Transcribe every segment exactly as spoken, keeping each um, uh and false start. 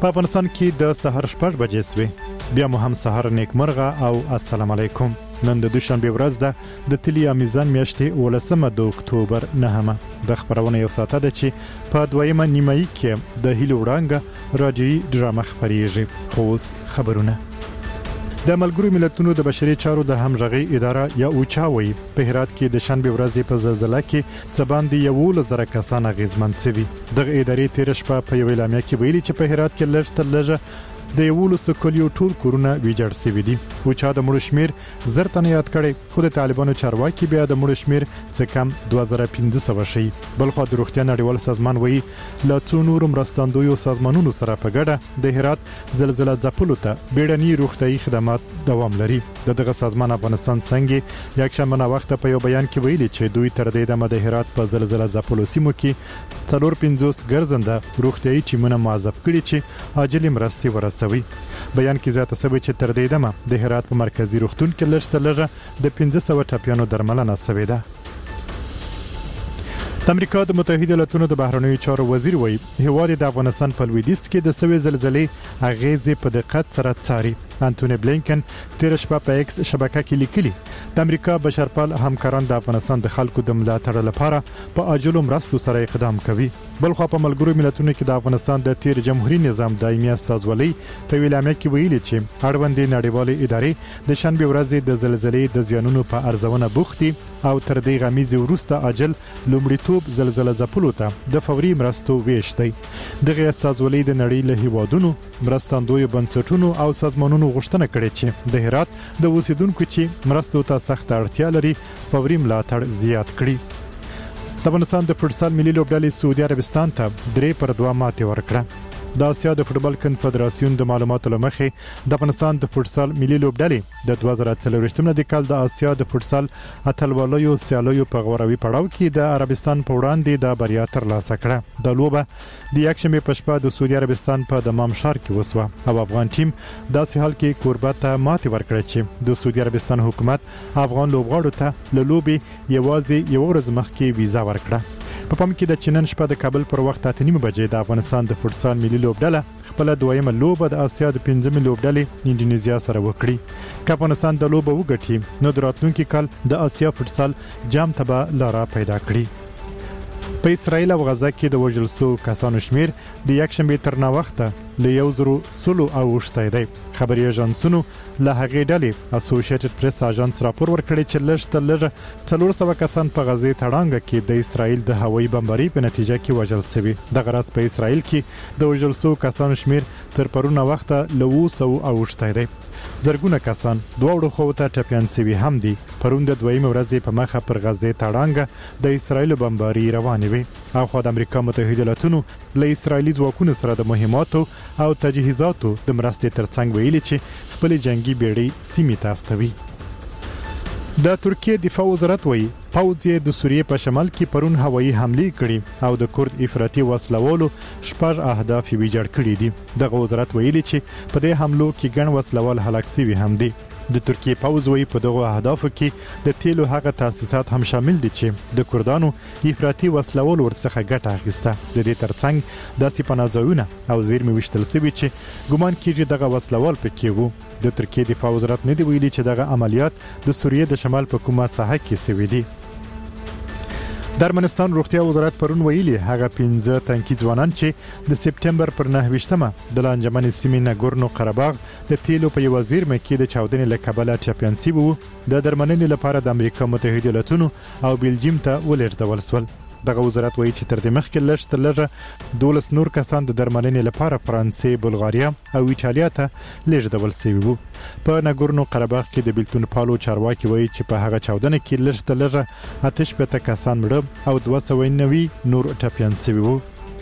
په افغانستان کې د سحر شپږ بجې سوې. بیا مو هم سحر نیکمرغه او السلام علیکم. نن د دوشنبه ورځ ده د تلیا میزان میاشتې ولسمه د اکتوبر نهمه. د خبرونه یو ساعت ده چې په دویمه نیمایي کې د هیلو وړانګه راډیوي ډرامه خبرېږي. خو اوس خبرونه. د ملګرو ملتونو د بشري چارو د همغږي اداره یا اوچاوي په هرات کې د شنبه ورځې په زلزلہ کې څه باندې یو لزر کسان اغیزمن شوي. دغه ادارې تیر شپه په یو اعلامیه کې ویلي چې په هرات کې لږ تر لږه د یو لس کلیو ټول کورونه ویجاړ شوي دي. اوچا د مړو شمیر زر تنه یاد کړي، خو د طالبانو چارواکي بیا د مړو شمیر څه کم دوه زره پنځه سوه شي. بلخو د روغتیا نړیوال سازمان وایي لا څو نور مرستندویو سازمانونو سره په ګډه د هرات زلزلہ ځپلو ته بیړني روغتیايي خدمات دوام لري. دغه سازمان افغانستان څنګه یک شنبه وخت په یو بیان کې ویلي چې دوی تر دې دمه د هرات په زلزلہ ځپلو سیمو کې څلور پنځوس ګرځنده روغتیايي ټیمونه معذب کړي چې عاجل مرستې ورسوي. بیان کې زیاته شوی چې تر دې دمه د هرات په مرکزی روغتون کې لږ تر لږه د پنځه سوه ټپیانو درملنه شوې ده. د امریکا د متحده ایالاتونو د بهرنیو چارو وزیر وایي هیواد د افغانستان په لویدیځ کې د سوي زلزلې اغیزې په دقت سره څاري. انټونی بلینکن تیر شپه په ایکس شبکه کې لیکلي د امریکا بشرپال همکاران د افغانستان د خلکو د ملاتړ لپاره په عاجلو مرستو سره اقدام کوي. بلخو په ملګرو ملتونو کې د افغانستان د تیر جمهوریت نظام دایمي استازولۍ په ویلامه کې ویلي چې اړوندې نړیوالې ادارې د شنبه ورځې د زلزلې د زیانونو په ارزونه بوختي او تر دې غمیزه وروسته عاجل لومړیتوب زلزلہ ځپلو ته د فوري مرستو ویش دی. دغه استازولۍ د نړۍ له هیوادونو مرستندوی بنسټونو او سازمانونو غوښتنه کړې چې د هرات د اوسیدونکو چې مرستو ته سخت اړتیا لري فوري ملاتړ زیات کړي. د افغانستان د فوټسال ملي لوبډلې سعودي عربستان ته درې پر دوه ماتې ورکړه. د اسیا د فوټبال کنفدراسیون د معلوماتو لمخې د افغانستان د فوټسال ملي لوبډلې د دوه زره څلوېښتم د کال د اسیا د فوټسال اتلوالو سیالیو په غوروي پړاو کې د عربستان په وړاندې د بریا ترلاسه کړه. د لوبه د یکشنبه په شپه د سعودي عربستان په دمام ښار کې وسوه او افغان ټیم داسې حال کې کوربه ته ماتې ورکړه چې د سعودي عربستان حکومت افغان لوبغاړو ته له لوبې یوازې یو ورځ مخکې ویزا ورکړه. په پام کې د چنن شپه د کابل پر وخت اته نیمه بجې د افغانستان د فوټسال ملي لوبډله خپل دویمه لوبه د اسیا د پنځمې لوبډلې انډونیزیا سره وکړي. که افغانستان د لوبه وګټي نو د راتلونکي کال د اسیا فوټسال جام ته به لاره پیدا کړي. په اسرائیل او غزه کې د وژل شوو کسانو شمیر د یکشنبه تر نا وخته له یو زرو سلو اوښتی دی. خبري ایجنسونو له هغې ډلې اسوسییټډ پریس اژانس راپور ورکړی چې لږ تر لږه څلور سوه کسان په غزې تړانګه کې د اسرائیل د هوایي بمبارۍ په نتیجه کې وژل شوي. دغه راز په اسرائیل کې د وژل شوو کسانو شمیر تر پرونه وخته له اووه سوو اوښتی دی. زرګونه کسان دواړو خواو ته ټپیان شوي هم دي. پرون د دویمې ورځې په مخه پر غزې تړانګه د اسرائیل بمبارۍ روانې وي. اخوا د امریکا متحده ایالاتونو له اسرائیلي ځواکونو سره د مهماتو او تجهیزاتو د مرستې ترڅنګ ویلي چې خپل جنگي بیړۍ سیمې ته استوي. د ترکیه دفاع وزارت وایي پوځ یې د سوریې په شمال کې پرون هوایي حملې کړي او د کورد افراطي وسلوالو شپږ اهداف ویجاړ کړي دي. دغه وزارت ویلي چې په دې حملو کې ګڼ وسلوال هلاک شوي هم دي. د ترکیه پوځ وایي په دغه اهدافو کې د تیلو هغه تاسیسات هم شامل دي چې د کردانو افراطي وسلوالو ورڅخه ګټه اخیسته. د دې ترڅنګ داسې پناهځایونه او زیرمې ویشتل شوي چې ګومان کیږي دغه وسلوال پکې وو. د ترکیه دفاع وزارت نه دی ویلي چې دغه عملیات د سوریې د شمال په کومه ساحه کې شوي دي. د ارمنستان روغتیا وزارت پرون ویلي هغه پنځه تنکي ځوانان چې د سپټمبر پر نهه ویشتمه د لانجمنې سیمې ناګورنو قرهباغ د تیلو په یوه زیرمه کې د چاودنې له کبله ټپیان شوي وو د درملنې لپاره د امریکا متحده ایالاتونو او بلجیم ته ولېږدول شول. دغه وزارت وایي چې تر دې مخکې لږ تر لږه دولس نور کسان د درملنې لپاره فرانسې، بلغاریا او ایټالیا ته لېږدول شوي وو. په ناګورنو قرهباغ کې د بیلتون پالو چارواکي وایي چې په هغه چاودنه کې لږ تر لږه اته شپېته کسان مړه او دوه سوه نوي نور ټپیان شوي وو.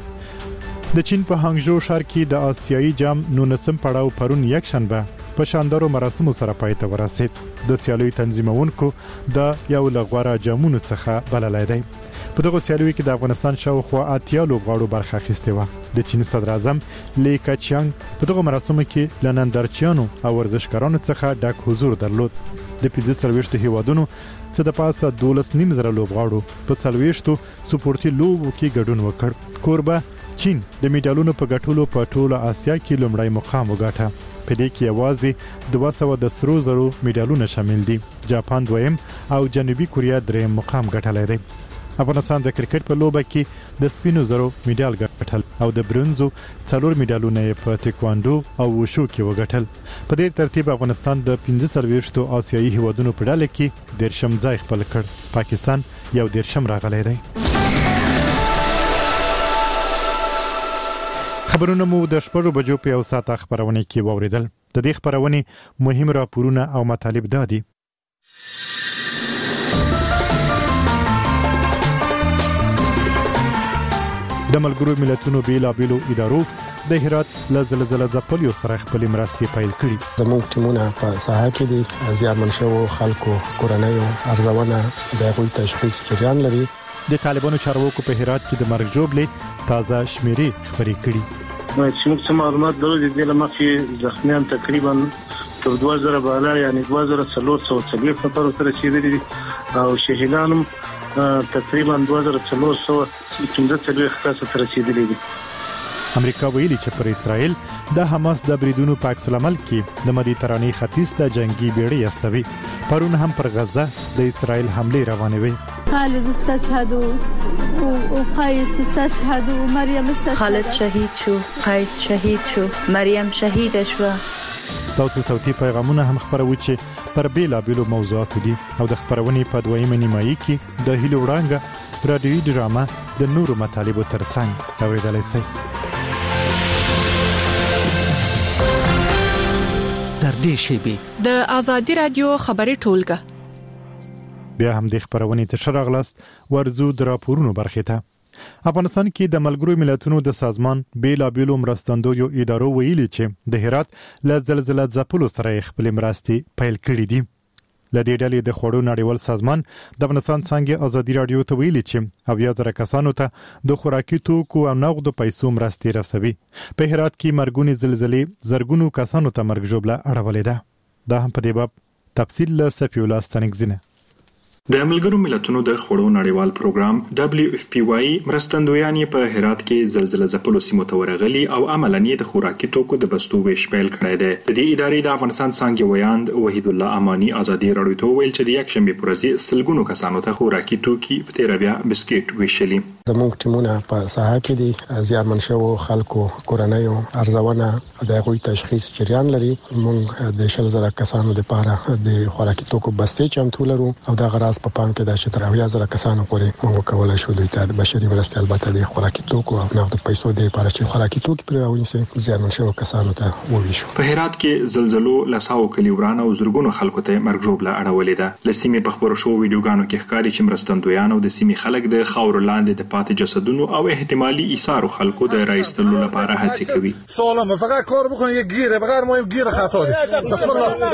د چین په هانګژو ښار کې د آسیایي جام نولسم پړاو پرون یکشنبه په شاندارو مراسمو سره پای ته ورسید. د سیالیو تنظیمونکو د یو له غوره جامونو څخه بللی دی. په دغه سیالیو کې د افغانستان شاوخوا اتیا لوبغاړو برخه اخیستې وه. د چین صدر اعظم لی کچیانګ په دغه مراسمو کې له نندارچیانو او ورزشکارانو څخه ډک حضور درلود. د پنځه څلوېښتو هیوادونو څه د پاسه دولس نیم زره لوبغاړو په څلوېښتو سپورتي لوبو کې ګډون وکړ. کوربه چین د میډالونو په ګټلو په ټوله آسیا کې لومړی مقام وګاټه. په دې کې یوازې دوه سوه د سرو زرو میډالونه شامل دي. جاپان دویم او جنوبي کوریا دریم مقام ګټلی دی. افغانستان د کرکټ په لوبه کې د سپینو زرو میډال ګټل او د برونزو څلور میډالونه په تکواندو او وشو کې وګټل. په دې ترتیب افغانستان د پنځه څلوېښتو آسیایي هیوادونو په ډله کې دیرشم ځای خپل کړ. پاکستان یو دیرشم راغلی دی. خبرونه مو د شپږو بجو په یو ساعت خبرونه کې واوریدل. د دې خبرونه مهم راپورونه او مطالب دادي. د ملګرو ملتونو بیلابیلو ادارو د هرات له زلزلې ځپلو سره خپل مرستې پیل کړي. زموږ ټیمونه په ساحه کې دي زیانمن شوو خلکو کورنۍ ارزونه د غوي تشخیص جریان لري. د طالبانو چارواکو په هرات کې د مرګ جوړلې تازه شمیرې خبرې کړي. چې موږ څه معلومات درو دي د لمخې زخمیان تقریبا تر دوه زره بالا یعنی دوه زره څلور سوه څلوېښت نفر سره رسیدلي دي او شهیدان تقریبا دوه زره څلور سوه پنځه څلوېښت کسه ته رسیدلي دي. امریکا ویلي چې پر اسرائیل د حماس د بریدونو په عکس العمل کې د مدیترانې ختیځ ته جنگي بیړۍ استوي. پرون هم پر غزه د اسرائیل حمله روانه وي. خالد استشهد و قیس استشهد و مریم استشهد. خالد شهید شو، قیس شهید شو، مریم شهید شو. ستاسو صوتي پیغامونه هم خبرو چې پر بیلابیلو موضوعاتو دي او د خبرونې په دویمه نیمایي کې د هیلو وړانګه رادیوي ډرامه د نورو مطالبو ترڅنګ اوریدلای شئ. در دې شیبې د آزادي رادیو خبري ټولګه بیا هم د خبرونې ته شرغلاست ورزو د راپورونو برخه ته. افغانستان کې د ملګرو ملتونو د سازمان بیلابیلو مرستندویو ادارو ویلي چې د هرات له زلزلې ځپلو سره خپل مرستې پیل کړې دي. لدې ډلې د خوړو نړیوال سازمان د افغانستان څنګه آزادي رادیو ته ویلي چې اویا زره کسانو ته د خوراکي توکو او نغدو پیسو مرستې رسوي. په هرات کې مرګونی زلزلې زرګونو کسانو ته مرګ ژوبله اړولې ده. دا هم په دې باب تفصیل له سفی الله ستنګزینه. د ملګرو ملتونو د خوړو نړیوال پروګرام دبليو اف پی واي مرستندویان په هرات کې زلزلې ځپلو سیمو ته ورغلي او عملاً د خوراکي توکو د بستو ویش پیل کړی دی. د دې ادارې د افغانستان څنګه ویاند وحید الله امانی آزادي رادیو ته ویل چې د یک شنبه پر ورځ سلګونو کسانو ته خوراکي توکي په تیربیا بسکټ ویشلي. زموږ ټیمونه په ساحه کې دي زیانمن شوو خلکو کورنۍ ارزونه د غوي تشخیص جریان لري. موږ د شل زره کسانو لپاره د خوراکي توکو بستې چمتو لرو او د غراض په پام کې د چې تر اویا زره کسانو پورې موږ کولای شو دوی ته د بشري مرستې البته د خوراکي توکو او نغدو پیسو د لپاره چې خوراکي توکي پر راوړي زیانمن شوو کسانو ته وویشو. په هرات کې زلزلو لساو کلی ورانه او زرګونو خلکو ته مرګ ژوبله اړولې ده. لسیمې په خبرو شو ویډیوګانو کې ښکاري چې مرستندویان او د سیمې خلک د خاور لاندې د پاتې جسدونو او احتمالي ایثار خلکو د رایستلو لپاره هڅې کوي. سلام فقط کار بکنید یک گیره فقط مهم گیر خطا دي. بسم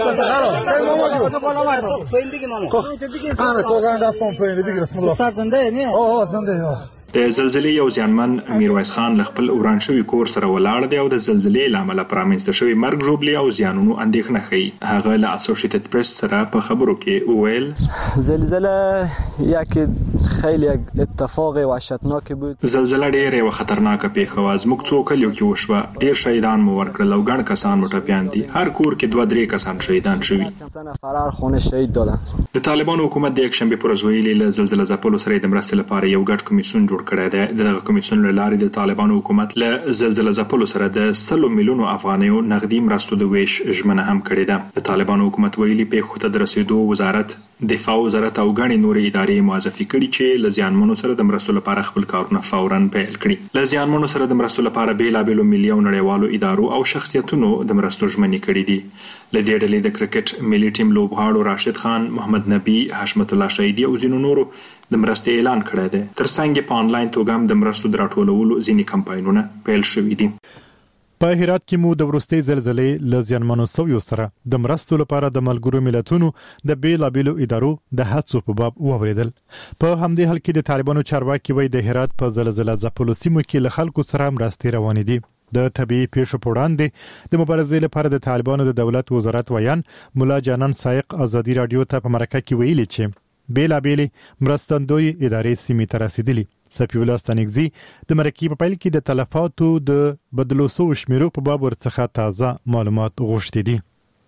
الله. د زلزلې یو ځانمن میرویس خان خپل وران شوی کور سره ولاړ دی او د زلزلې لامل پرامنځته شوی مرګ ژوبلې او زیانونو اندېښنه کوي. هغه له اسوسییټډ پریس سره په خبرو کې وویل زلزله یک خیلی اتفاق وحشتناک بود. زلزله ډېره یو خطرناکه پیښه وه. زموږ څو کلیو کې وشوه. ډېر شهیدان مو ورکړل او ګڼ کسان مو ټپیان دي. هر کور کې دوه درې کسان شهیدان شوي. فرار خونه شهید دادن. د طالبانو حکومت د یک شنبه پر ورځ ویلي له زلزلې ځپلو سره د مرستې لپاره یو ګډ کمیسیون جوړ کړی دی. دغه کمیسیون له لارې د طالبانو حکومت له زلزلې ځپلو سره د سلو میلیونو افغانیو نغدي مرستو د ویش ژمنه هم کړې ده. د طالبانو حکومت ویلي پیښو ته د رسیدو وزارت دفاع وزارت او غړي نورې ادارې موظفي کړي چې له زیانمنو سره د مرستو لپاره خپل کارونه فوراً پیل کړي. له زیانمنو سره د مرستو لپاره بیلابیلو ملي نړیوالو ادارو او شخصیتونو د مرستو ژمنې کړي دي. له دې ډلې د کرکټ ملي ټیم لوبغاړو راشد خان، محمد نبی، حشمت الله شهیدی او ځینو نورو د مرستې اعلان کړی دی. ترڅنګ په انلاین توګه هم د مرستو د راټولولو ځینې کمپاینونه پیل شوي دي. په هرات کې مو د ورستۍ زلزلې له زیانمنو سویو سره د مرستو لپاره د ملګرو ملتونو د بیلابیلو ادارو د هڅو په باب واوریدل. په همدې حال کې د طالبانو چارواکي وایي د هرات په زلزلې ځپلو سیمو کې له خلکو سره مرستې روانې دي. د طبيعي پیښو په وړاندې د مبارزې لپاره د طالبانو د دولت وزارت ویان مولا جانان سایق آزادي رادیو ته په مرکه کې ویلي چې بیلابیلې مرستندوی ادارې سیمې ته رسیدلي سفي الله ستانګزي د مرکې په پیل کې د تلفاتو د بدلو سو شمیرو په باب ورڅخه تازه معلومات غوښتي دي.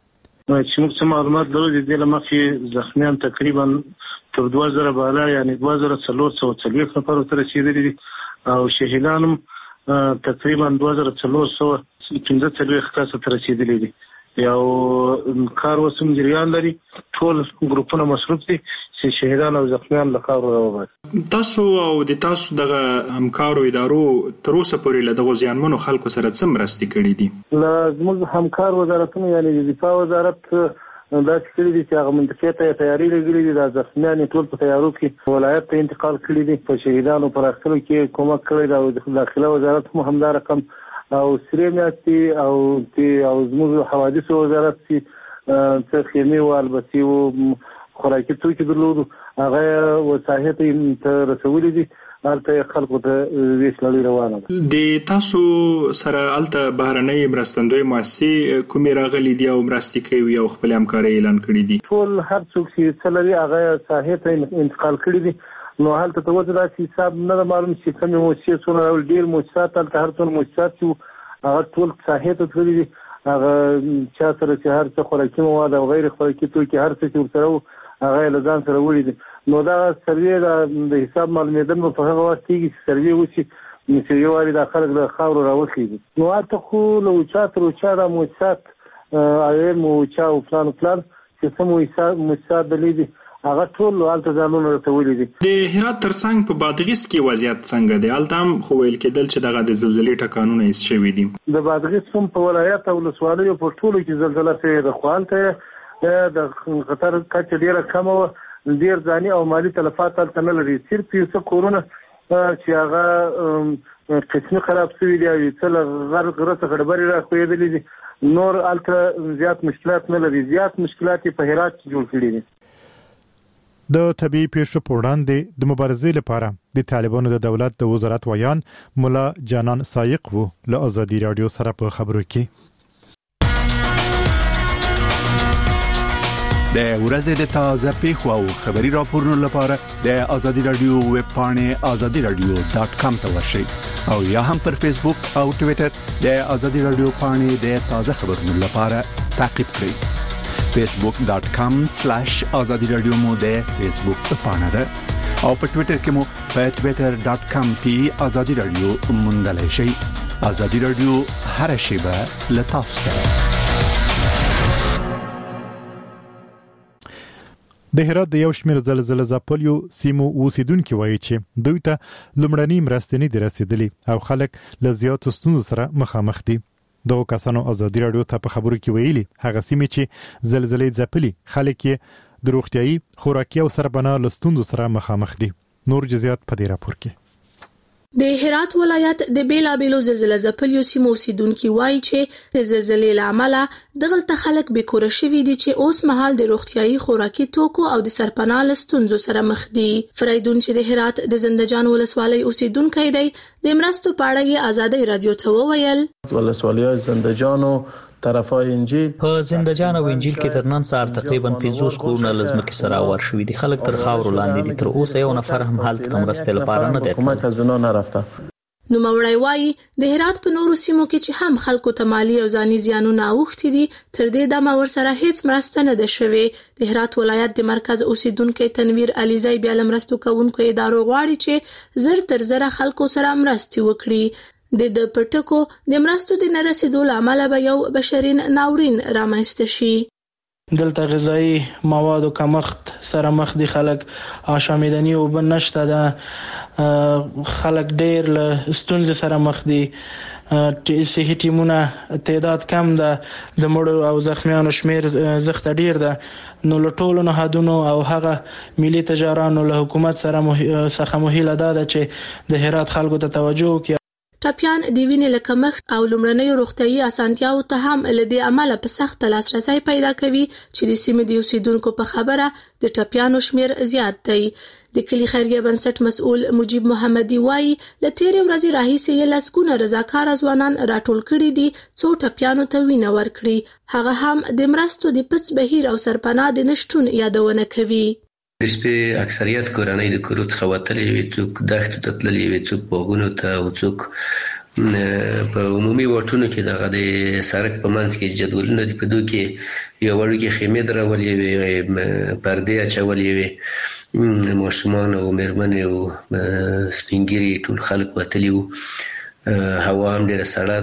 چې موږ څه معلومات لرو د دې لمخې زخمیان تقریبا تر دوه زره بالا یعنی دوه زره څلور سوه څلوېښت نفرو ته رسېدلي دي او شهیدان هم تقریبا دوه زره څلور سوه پنځه څلوېښت کسه ته رسېدلي دي. یو کار اوس هم جریان لري، ټول ګروپونه مصروف دي چې شهیدان او زخمیان له خاورو راوباسي. تاسو او د تاسو دغه همکارو ادارو تر اوسه پورې له دغو زیانمنو خلکو سره څه مرستې کړي دي؟ له زموږ همکار وزارتونو یعنې د دفاع وزارت داسې کړي دي چې هغه منطقې ته یې تیاري لګړي دي، دا زخمیان یې ټول په تیارو کې ولایت ته انتقال کړي دي، په شهیدانو پر اخیستلو کې کومک کړی دی او داخله وزارت هم همدا رقم او سرې میاشتې او او زموږ حوادثو وزارت چې څه خیمې و البسي و خوراکي توکي درلودو هغه وسایط ته رسولي دي، هلته خلکو ته ویش لړۍ روانه ده. د تاسو سره هلته بهرنۍ مرستندوی مؤسسې کومې راغلي دي او مرستې کوي او خپل همکارۍ اعلان کړي دي؟ ټول هر څوک چې څه لري هغه ساحې ته انتقال کړي دي. نو هلته ته وځه داسې حساب نه ده معلوم چې کومې مؤسسې څونه راول، ډېر مؤسسات هلته هر څونه مؤسسات چې هغه ټول ساحې ته تللي دي، هغه چا سره چې هر څه خوراکي مواد او غیر خوراکي توکي هر څه چې ورسره و هغه یې له ځان سره وړي دي. نو دا سروې د حساب معلومېدل به په هغه وخت کېږي چې سروې وشي چې یو وارې دا خلک له خاورو راوخېږي. نو هلته خو له اوچا تر اوچا دا مؤسسات ایم اوچا او پلان و پلان چې څه مؤسسات دلې دي هغه ټول هلته ځانونه رسولي دي. د هرات ترڅنګ په بادغیس کې وضعیت څنګه دی؟ هلته هم خو ویل کېدل چې دغه د زلزلې ټکانونه ایست شوي دي. د بادغیس هم په ولایت او ولسوالیو په ټولو کې زلزله شوې ده، خو هلته د خطر کچه ډېره کمه وه، ډېر ځاني او مالي تلفات هلته نه لري. صرف یو څه کورونه چې هغه قسمي خراب شوي دي او یو څه له غر غره څخه ډبرې راښویېدلې دي، نور هلته زیات مشکلات نه لري. زیات مشکلات یې په هرات کې جوړ کړي دي. د طبي پیښو په وړاندې د مبارزې لپاره د طالبانو د دولت د وزارت ویان مولا جانان سایق وو له ازادي رادیو سره په خبرو کې. د ورځې د تازه پیښو او خبري راپورونو لپاره د ازادي رادیو ویب پاڼې ازادي رادیو ډاټ کام ته ورشئ او یا هم پر فیسبوک او ټوئیټر د ازادي رادیو پاڼې د تازه خبرونو لپاره تعقیب کړئ. فیسبوک ډاټ کام سلیش ازادي رادیو مو د فیسبوک پاڼه ده او په ټوئیټر کې مو په ټوئیټر ډاټ کام پی ازادي رادیو موندلای شئ. ازادي رادیو هر شیبه له تاسو سره. د هرات د یو شمېر زلزله ځپلیو سیمو اوسیدونکي وایي چې دوی ته لومړنۍ مرستې نه دي رسېدلې او خلک له زیاتو ستونزو سره مخامخ دي. دغو کسانو ازادي رادیو ته په خبرو کې ویلي هغه سیمې چې زلزلې ځپلي خلک یې د روغتیایي، خوراکي او سربنا له ستونزو سره مخامخ دي. نور جزئیات په دې راپور کې. د هرات ولایت د بیلابیلو زلزله ځپلیو سیمو اوسیدونکي وایي چې د زلزلې له امله دغلته خلک بېکوره شوي دي چې اوس مهال د روغتیایي، خوراکي توکو او د سرپناه له ستونزو سره مخ دي. فریدون چې د هرات د زندهجان ولسوالۍ اوسیدونکی دی د مرستو په اړه یې ازادي رادیو ته وویل. ولسوالۍ زندهجان او طرفای انجیل په زندهجان او انجیل کې تر نن سهار تقریبا پنځوس کورونه لزمکه سره ور شوې دي. خلک تر خاورو لاندې دي. تر اوسه یو نفر هم حالت مرستې لپاره نه دی. حکومت ازونه نه رافته. نو مورای وایي د هرات په نورو سیمو کې چې هم خلکو ته مالی او ځاني زیانونه اوښتي دي تر دې دمه ورسره هیڅ مرسته نه ده شوې. د هرات ولایت د مرکز اوسیدونکو تنویر علیزی بیا لمرستو کوونکو ادارو غواړي چې زر تر زر خلکو سره مرستې وکړي. د د پټکو د مرستو د نرسیدو لامل به یو بشرین ناورین رامنځته شي. دلته غذایی مواد او کمښت سره مخ دي خلک، آشامیدنی او بنشته ده، خلک ډیر له ستونزې سره مخ دي. صحي ټیمونه تعداد کم ده، د مړو او زخمیانو شمیر زخت ډیر ده. نو له ټولو نهادونو او هغه ملي تجارانو له حکومت سره څخه مهیله ده چې د هرات خلکو ته توجه وکړي. ټپیان د وینې له کمښت او لومړنیو روغتیایي اسانتیاو ته هم له دې امله په سخته لاسرسی پیدا کوي چې د سیمې د اوسیدونکو په خبره د ټپیانو شمیر زیات دی. د کلي خیریه بنسټ مسؤل مجیب محمدي وایي له تیرې ورځې راهیسې یې لسګونه رضاکاره ځوانان راټول کړي دي څو ټپیانو ته وینه ورکړي. هغه هم د مرستو د پڅ بهیر او سرپناه د نشټون یادونه کوي. د شپې اکثریت کورنۍ د کورو څخه وتلې وي، څوک دښتو ته تللي وي، څوک باغونو ته او څوک په عمومي واټونو کې دغه د سړک په منځ کې جدولونه دي، په دوی کې یو وړوکې خیمې درولې وي، پردې اچولې وي، ماشومان او مېرمنې او سپین ږیري ټول خلک وتلي وو. هوا هم ډېره سړه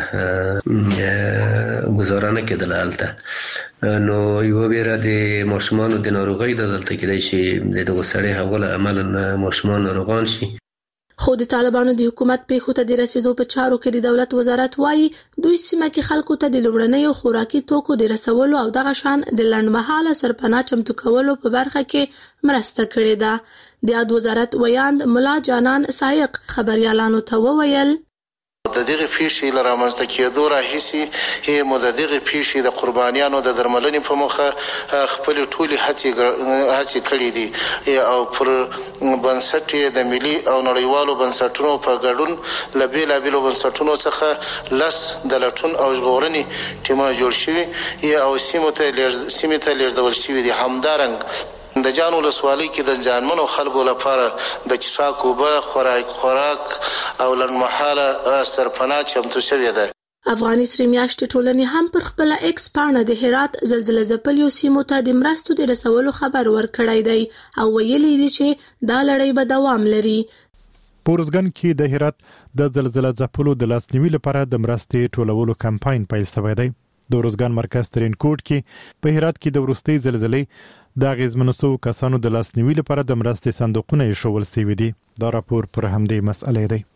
ده، ګزاره نه کېدله هلته. نو یوه ویره د ماشومانو د ناروغۍ ده، دلته کېدای شي د دغو سړې هوا له امله ماشومان ناروغان شي. خو د طالبانو د حکومت پیښو ته د رسیدو په چارو کې د دولت وزارت وایي دوی سیمه کې خلکو ته د لومړنیو خوراکي توکو د رسولو او دغه شان د لنډمهاله سرپناه چمتو کولو په برخه کې مرسته کړې ده. د عدالت وزارت ویاند ملا جانان سایق خبريالانو ته وویل د دغه پیښې لرامنځته کېدو راهیسې هم د دغه پیښې د قربانیانو د درملنې په مخه خپل ټولي هڅې هڅې کړې دي او پر بنسټ د ملي او نړیوالو بنسټونو په ګډون له بېلابېلو بنسټونو څخه لس د لټون او ژغورنې ټیمونه جوړ شوي او سیمو ته سیمې ته لیږدول شوي دي. همدارنګه د جان ولسوالۍ کې د ځانمنو خلکو لپاره د څښاک اوبه، خوراک خوراک او لنډمهاله سرپناه چمتو شوې ده. افغاني سرې میاشتې ټولنې هم پر خپل ایکس پاڼه د هرات زلزلې ځپلیو سیمو ته د مرستو د رسولو خبر ورکړی دی او ویلي دي چې دا لړۍ به دوام لري. پورزګن کې د هرات د زلزلې ځپلو د لاسنیوي لپاره د مرستې ټولولو کمپاین پیل شوی دی. د روزګان مرکز ترینکوټ کې په هرات کې د وروستۍ زلزلې د اغیزمنو سوو کسانو د لاسنیوي لپاره د مرستې صندوقونه ایښودل شوي دي. دا راپور پر همدې مسئلې دی.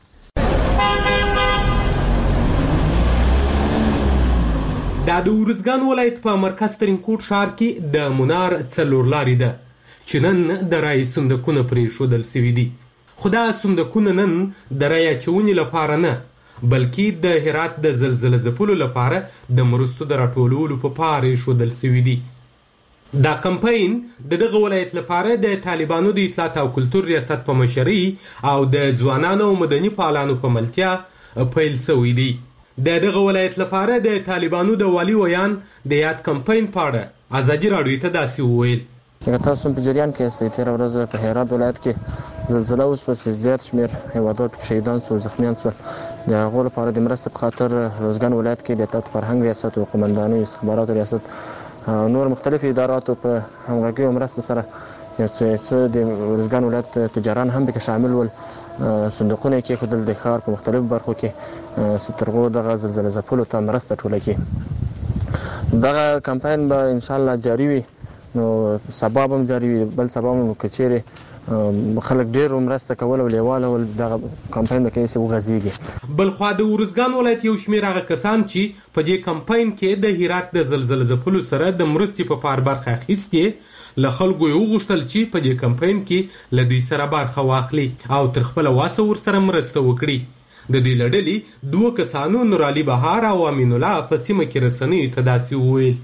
دا د ورزګان ولایت په مرکز ترینکوټ ښار کې د منار څلور لارې ده چې نن د رای صندوقونه پرې ایښودل شوي دي. خو دا صندوقونه نن د رای اچونې لپاره نه بلکې د هرات د زلزلې ځپلو لپاره د مرستو د راټولولو په پار ایښودل شوي دي. دا کمپاین د دغه ولایت لپاره د طالبانو د اطلاعات او کلتور ریاست په مشرۍ او د ځوانانو او مدني فعالانو په ملتیا پیل شوی دی. د دغه ولایت لپاره د طالبانو د والي ویان د یاد کمپاین په اړه ازادي راډیو ته داسې وویل: تاسو په جریان کې استئ تیر ورځ په هرات ولایت کې زلزلہ وشوه چې زیات شمیر هیوادوال شهیدان شول، زخمیان شول. د هغو لپاره د مرستې په خاطر روزګان ولایت کې د اطلاعات فرهنګ ریاست او قومندانۍ استخباراتو ریاست نور مختلف اداراتو په همغږۍ او مرسته سره یو څه د روزګان ولایت تجاران هم پکې شامل ول. صندوقونه یې کېښودل د ښار په مختلفو برخو کې تر هغو دغه زلزلې ځپلو ته مرسته ټوله کړي. دغه کمپاین به انشاءالله جاري وي، نو سبا به هم جاري وي، بل سبا هم که چیرې خلک ډېر مرسته کول او لیواله ول دغه کمپاین به کېدای شي وغځېږي. بلخوا د ورزګان ولایت یو شمېر هغه کسان چې په دې کمپاین کې د هرات د زلزلې ځپلو سره د مرستې په پار برخه اخیستې له خلکو یې وغوښتل چې په دې کمپاین کې له دوی سره برخه واخلي او تر خپله واسه ورسره مرسته وکړي. د دې له ډلې دوه کسانو نورعلي بهار او امین الله په سیمه کې رسنیو ته داسې وویل: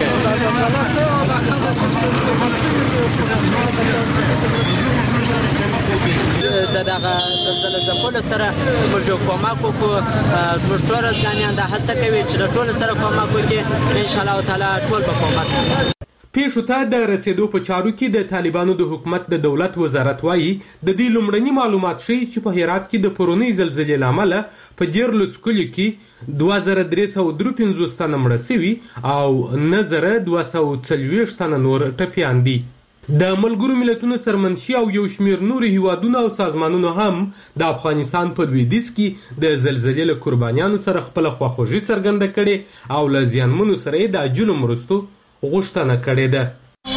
د دغه زلزلې ځپلو سره موږ یو کومک وکړو. زموږ ټول افغانان دا هڅه کوي چې د ټولو سره کومک وکړي. انشاءالله تعالی ټول به کومک وکړي. پیښو ته د رسیدو په چارو کې د طالبانو د حکومت د دولت وزارت وایي د دې لومړني معلومات ښیي چې په هرات کې د پرونۍ زلزلې له امله په دیارلسو کلیو کې دوه زره درې سوه درې پنځوس تنه مړه شوي او نه زره دوه سوه څلوېښت تنه نور ټپیان دي. د ملګرو ملتونو سرمنشي او یو شمېر نورو هیوادونو او سازمانونو هم د افغانستان په لویدیځ کې د زلزلې له قربانیانو سره خپله خواخوږي څرګنده کړې او له زیانمنو سره یې د عاجلو مرستو غوښتنه کړې ده.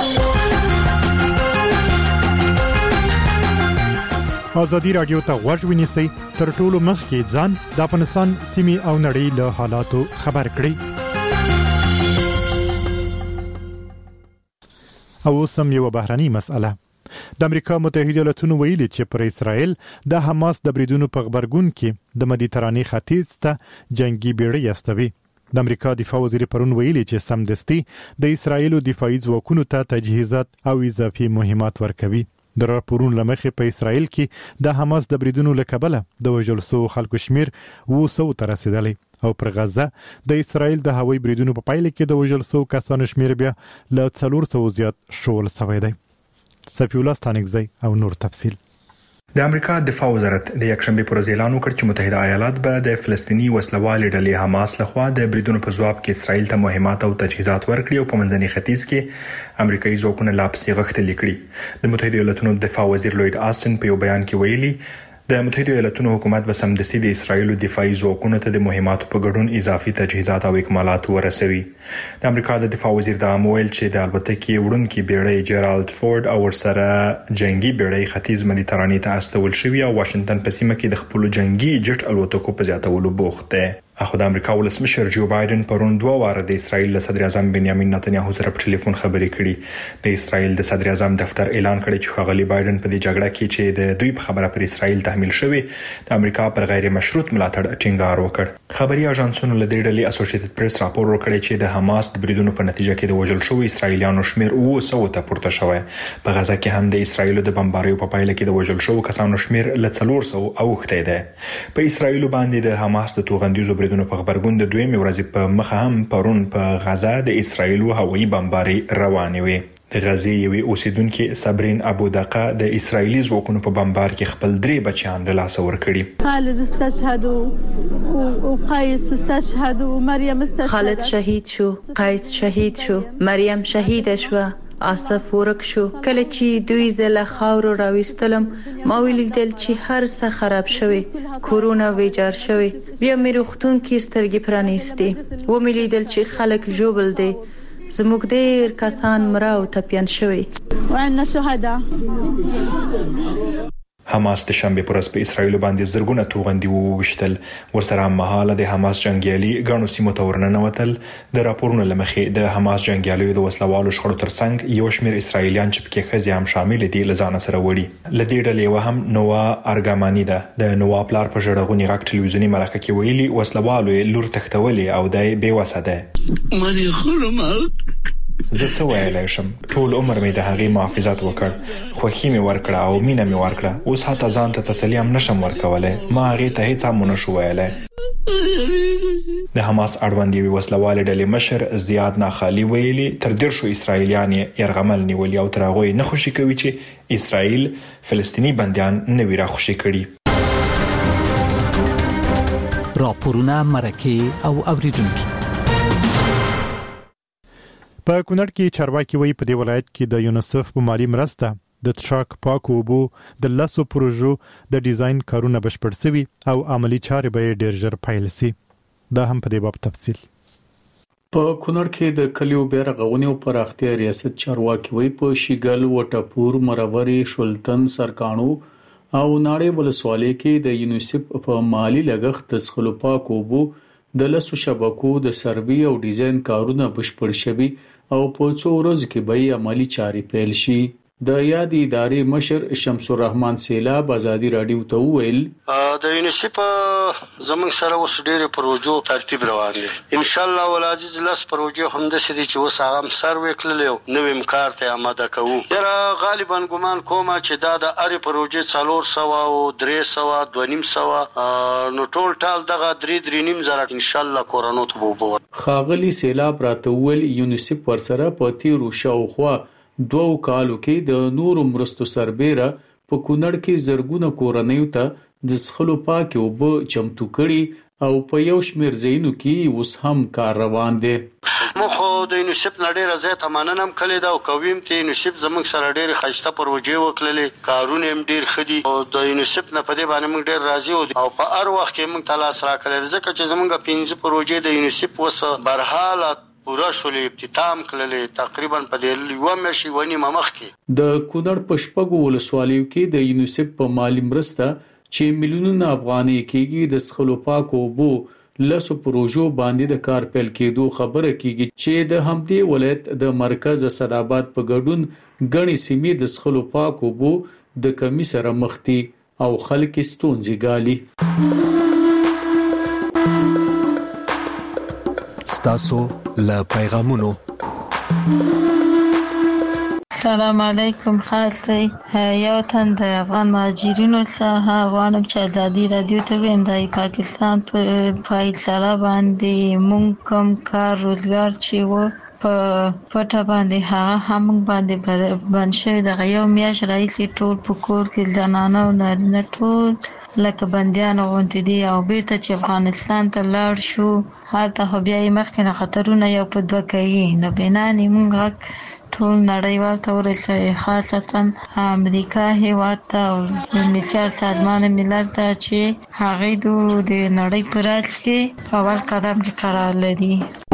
ازادي راډیو ته غوږ ونیسئ، تر ټولو مخکې ځان د افغانستان سیمې او نړۍ له حالاتو خبر کړئ. او اوس هم یوه بهرنۍ مسئله. د امریکا متحده ایالاتونو ویلي چې پر اسرائیل د حماس د بریدونو په غبرګون کې د مدیترانې ختیځ ته جنگي بیړۍ استوي. د امریکا دفاع وزیر پرون ویلي چې سمدستي د اسرائیلو دفاعي ځواکونو ته تجهیزات او اضافي مهمات ورکوي. د راپورونو له مخې په اسرائیل کې د حماس د بریدونو له کبله د وژل شوو خلکو شمیر اووه سوو ته رسیدلی او پر غزه د اسرائیل د هوایي بریدونو په پایله کې د وژل شوو کسانو شمیر بیا له څلور سوو زیات شول شوی دی. صفی الله ستانکزی او نور تفصیل. د امریکا دفاع وزارت د یکشنبه پر ورځ اعلان وکړ چې متحده ایالات به د فلسطینی وسلوالې ډلې حماس لخوا د بریدونو په ځواب کې اسرائیل ته مهمات او تجهیزات ورکړي او په منځني ختیځ کې امریکایي ځواکونه لا پسې غښتلي کړي. د متحده ایالاتونو دفاع وزیر لوید آستن په یو بیان کې ویلي د متحده ایالاتونو حکومت به سمدستي د اسرائیل دفاعي ځواکونو ته د مهماتو په ګډون اضافي تجهیزات او اکمالات ورسوي. د امریکا د دفاع وزیر دا مویل چې د البتکې وړونکي بیړۍ جیرالد فورد او ورسره جنگي بیړۍ ختیځ مدیترانې ته استول شوی او واشنگټن په سیمه کې د خپل جنگي جټ الوتکو په زیاتولو بوخت دی. اخو د امریکا ولسمشر جو بایدن پرون دوه واره د اسرائیل له صدر اعظم بنیامین نتنیاهو سره په ټلیفون خبرې کړې. د اسرائیل د صدر اعظم دفتر اعلان کړی چې ښاغلي بایدن په دې جګړه کې چې د دوی په خبره پر اسرائیل تحمیل شوی د امریکا پر غیر مشروط ملاتړ ټینګار وکړ. خبري اژانسونو له دې ډلې اسوسییټډ پریس راپور ورکړی چې د حماس د بریدونو په نتیجه کې د وژل شوی اسرائیلیانو شمیر اوه سوه ته پورته شوی. په غزا کې هم د اسرائیل د بمباریو په پایله کې د وژل شوی کسانو شمیر له څلور سوه اوښتی دی. په اسرائیل باندې د حماس د توغندیزو بریدونو په خبرګون د دویمې ورځې په مخه هم پرون په غزا د اسرائیل هوایي بمباري روانې وي. د غزې یوې اوسیدونکې صبرین ابو دقه د اسرائیلي ځواکونو په بمبار کې خپل درې بچیان له لاسه ورکړي. خالد استشهد او قیس استشهد او مریم استشهد. خالد شهید شو، قیس شهید شو، مریم شهید شو، آصف ورک شو. کله چې دوی زله خاور راويستلم ما ویلیدل چې هر څه خراب شوی، کورونا ویجار شوی. بیا مې روختون کې سترګې پرانیستي و مې لیدل چې خلک جوبل دي. زموږ ډېر کسان مړه او ټپيان شوي. وعنا شهدا. حماس د شنبه پر ورځ په اسرائیل باندې زرګونه توغندي ووشتل. ورسره هم مهاله د حماس جنگیالي غاڼو سیمو ته ورننوتل. د راپورونو لمخې د حماس جنگیالیو د وسلوالو شخړو ترڅنګ یو شمېر اسرائیلیان چې پکې خزي هم شامل دي لزان سره وړي. لدې ډلې و هم نووا ارګامانی ده د نووا پلار په ژړغونی غاک ټلویزیونی مرکه کې ویلي وسلوالو لور تختولې او دای بے وسه ده. مانی خلم زه څه ویلای شم؟ ټول عمر مې د هغې محافظت وکړ، خوښي مې ورکړه او مینه مې ورکړه. اوس حتی ځان ته تسلي هم نشم ورکولی. ما هغې ته هیڅ هم ونه شو ویلی. د حماس اړوند یوې وسلوالې ډلې مشر زیاد ناخالي ویلي تر دېرشو اسرائیلیان یې یرغمل نیولي او تر هغو یې نه خوشي کوي چې اسرائیل فلسطیني بندیان نه وي راخوشي کړي. راپورونه مرکه او اوریدونکي. په کونړ کې چارواکي وایي په دې ولایت کې د یونیسف په مالی مرسته د څښاک پاکو اوبو د لاسو پروژو د ډیزاین کارونه بشپړ شوي او عملی چارې به ډېر ژر پیل شي. دا هم په دې باب تفصیل. په کونړ کې د کلیو بیرغونې او پراختیا ریاست چارواکي وایي په شیګل وټپور مروري شولتن سرکانو او ناړې ولسوالۍ کې د یونیسف په مالی لګښت د څښلو پاکو اوبو د لاسو شبکو د سروي او ډیزاین کارونه بشپړ شوي او په څو ورځو کې به عملی چارې پیل شي. د یاد ادارې مشر شمس الرحمن سیلاب ازادي رادیو ته ویل د یونیسف زمنګ سره اوس ډېر پروژو ترتیب روان دي. ان شاء الله ولعزیز لاس پروژې هم د سړي چې اوس هغه سروي کړل نو نوې کار ته آماده کوو. یاره غالبا ګمان کوم چې دا د اری پروژې څلور سوه او درې سوه دوه نیم سوه نو ټول ټال دغه درې درې نیم زره ان شاء الله کورونو ته وبو. خاغلی سیلاب راته ویل یونیسف ورسره په تیرو شاوخوا دوه کالو کې د نورو مرستو سربېره په کونړ کې زرګونه کورنۍ ته د څښلو پاکې اوبه چمتو کړي او په یو شمېر ځایونو کې اوس هم کار روان دی. مو خو د یونیسف نه ډېره زیاته مننه هم کړې ده او کویم چې یونیسف زموږ سره ډېرې ښایسته پروژې وکړلې، کارونه هم ډېر ښه دي او د یونیسف نه په دې باندې موږ ډېر راضي یو او په هر وخت کې موږ ته لاس راکړی ځکه چې زموږ پنځه پروژې د یونیسف اوس برحاله پورا شولې اختتام کړلې تقریبا په دې یو میاشتې ونی مخ کې. د کونړ په شپږو ولسوالیو کې د یونیسف په مالی مرسته چې میلیونونه افغانۍ کېږي د څښلو پاکو اوبو لسو پروژو باندې د کار پیل کېدو خبره کېږي چې د همدې ولایت د مرکز اسداباد په ګډون غني سیمې د څښلو پاکو اوبو د کمی سره مخ دي او خلک ستونزې ګالي. ستاسو له پیغامونو. سلام علیکم. خاصی یو تن د افغان مهاجرینو څخه غواړم چې ازادي رادیو ته ویم د پاکستان په فیصله باندې مونږ کوم کار روزګار چې و په پټه باندې هغه هم باندې باندې شوی د یو میاش رئیس ټول په کور کې زنانه او نارینه ټول لکه بندیان غونډې دي او بیرته چې افغانستان ته لاړ شو هلته خو بیا یې مخکې نه خطرونه یو په دوه کوي نو بنانې موږ ټول نړیوال ته ورسوي خاصتا امریکا هیواد ته او نثار سازمان ملل ته چې هغې د نړۍ په راز کې په اول قدم کې قرار لري.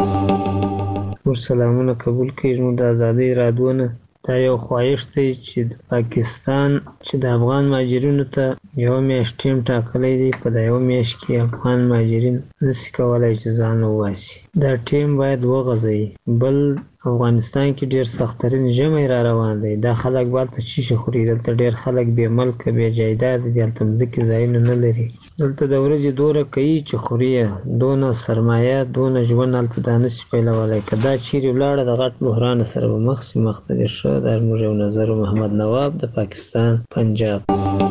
موږ سلامونه قبول کړئ. زموږ د ازادۍ رادیو دا یو خواهش دی چې د پاکستان چې د افغان مهاجرینو ته یو میاشت ټیم ټاکلی دی په دا یو میاشت کې افغان مهاجرین نشي کولی چې ځان وباسي. دا ټیم باید وغځوي. بل افغانستان کې ډیر سخترین ژمی را روان دی. دا خلک بالته چی خوري. دلته ډیر خلک بې ملکه بې جایداد دي. دلته مځکې ځایونه نه لري. دلته د ورځې دوره کوي چې خوري دونه سرمایه دونه ژوند هلته دا نشي پیلولی. که دا چیرې ولاړه د غټ بحران سره به مخ شي. مخ ته دې ښه. دا زموږ یو نظر محمد نواب د پاکستان پنجاب.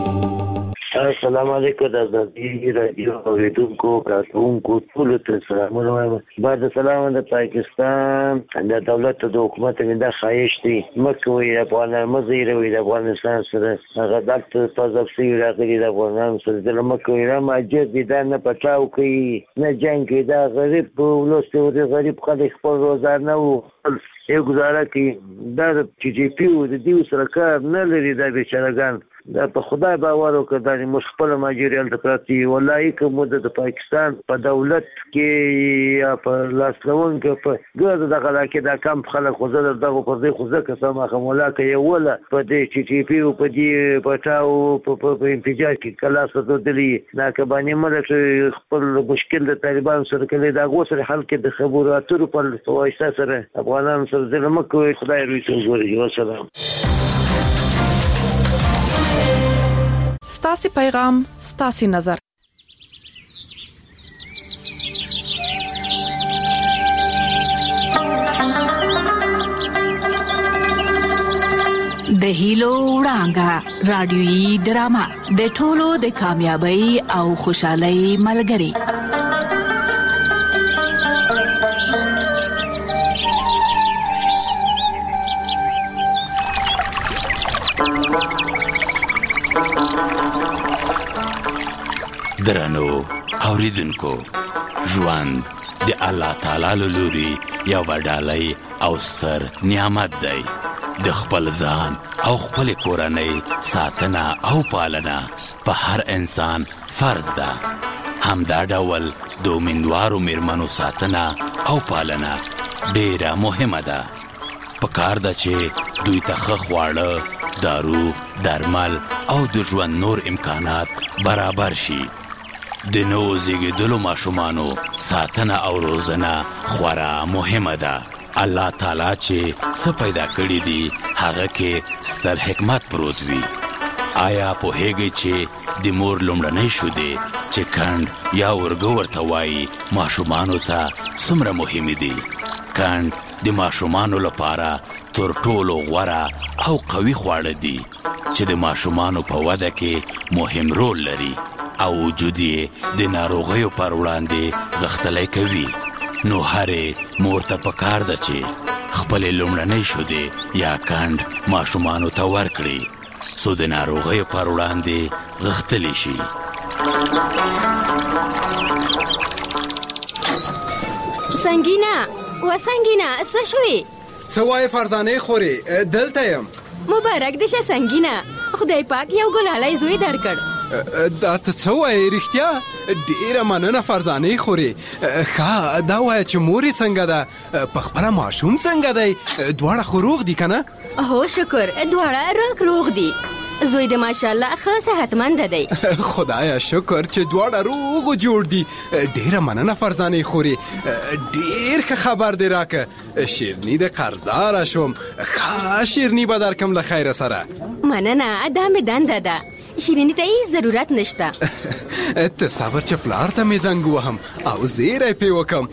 السلام علیکم. د ازادي رادیو اوریدونکو کارکونکو ټولو ته سلامونه وایم. بعد سلام د پاکستان د دولت د حکومت نه د خواهش دی مکه وي افغانان مزه وي د افغانستان سره هغه دلته تاسو په راغلي د افغانان سره د مکه وي را ماجر دي دا نه پټاو کوي نه جنگ کوي. دا غریب ولوسته او غریب خلک خپل روزانه او یو گزاره کوي. دا د چې جی پی او د دیو سره کار نه لري. دا بیچارهګان دا په خدای باور وکړه. دا موږ خپل ماجریال ته پراتی ولای کوم د پاکستان په دولت کې یا په لاسلون کې په ګرد دغه کې دا کم خلک خو زه دغه پر دې خو زه قسم اخم ولا کې ولا په دې چې چې پی او په دې پټاو په انفجار کې کلا سره دلی دا کبانی مله خپل مشکل د طالبان سره کله دا غوسه حل کې د خبرو اترو په واسطه سره افغانان سره د مکه خدای روي څنګه والسلام. ستاسي پیغام ستاسي نظر. د هیلو وړانګه رادیوي ډرامه د ټولو د کامیابی او خوشحالۍ ملګری. درنو اوریدونکو ژوند د الله تعالی له لوري یو وډالۍ او ستر نعمت دی. د خپل ځان او خپل کورنۍ ساتنه او پالنه په هر انسان فرض ده. همدا ډول د امیندوارو میرمنو ساتنه او پالنه ډیره مهمه ده. پکار ده چې دوی ته ښه خواړه، دارو، درمل او د ژوند نور امکانات برابر شي. د نو زیږیدلو ماشومانو ساتنه او روزنه خورا مهمه ده. الله تعالی چې څه پیدا کړی دي هغه کې ستر حکمت پروت وي. آیا په هیګي چې د مور لومړنۍ شوده چې کند یا ورګو ورته وایي ماشومانو ته څومره مهم دي؟ کند د ماشومانو لپاره تر ټولو غوره او قوي خواړه دي چې د ماشومانو په وده کې مهم رول لري او وجود یې د ناروغیو پر وړاندې غښتلی کوي. نو هرې مور ته پکار ده چې خپلې لومړنۍ شودې یا کند ماشومانو ته ورکړي څو د ناروغیو پر وړاندې غښتلی شي. سنگینا و سنگینا څه شوې؟ څه وایې فرزانې خورې؟ دلته یم. مبارک دې شه سنگینا، خدای پاک یو ګلالی زوی درکړ. دا ته څه وایې رښتیا؟ ډېره مننه فرزانې خورې. ښه دا وایه چې مور یې څنګه ده؟ په خپله ماشوم څنګه دی؟ دواړه خو روغ دي که نه؟ هو شکر دواړه روغ روغ دي. زوی د ماشاءالله ښه صحتمند دی. خدایا شکر چې دواړه روغ او جوړ دي. ډېره مننه فرزانې خورې. ډېر ښه خبر دی راکه. شیرني د قرضداره شوم. ښه شیرني به درکم له خیره سره. مننه دا مې دنده ده. شیرینی ته هیڅ ضرورت نشته. ته صبر چې پلار ته مې زنګ وهم او زیری پې وکم.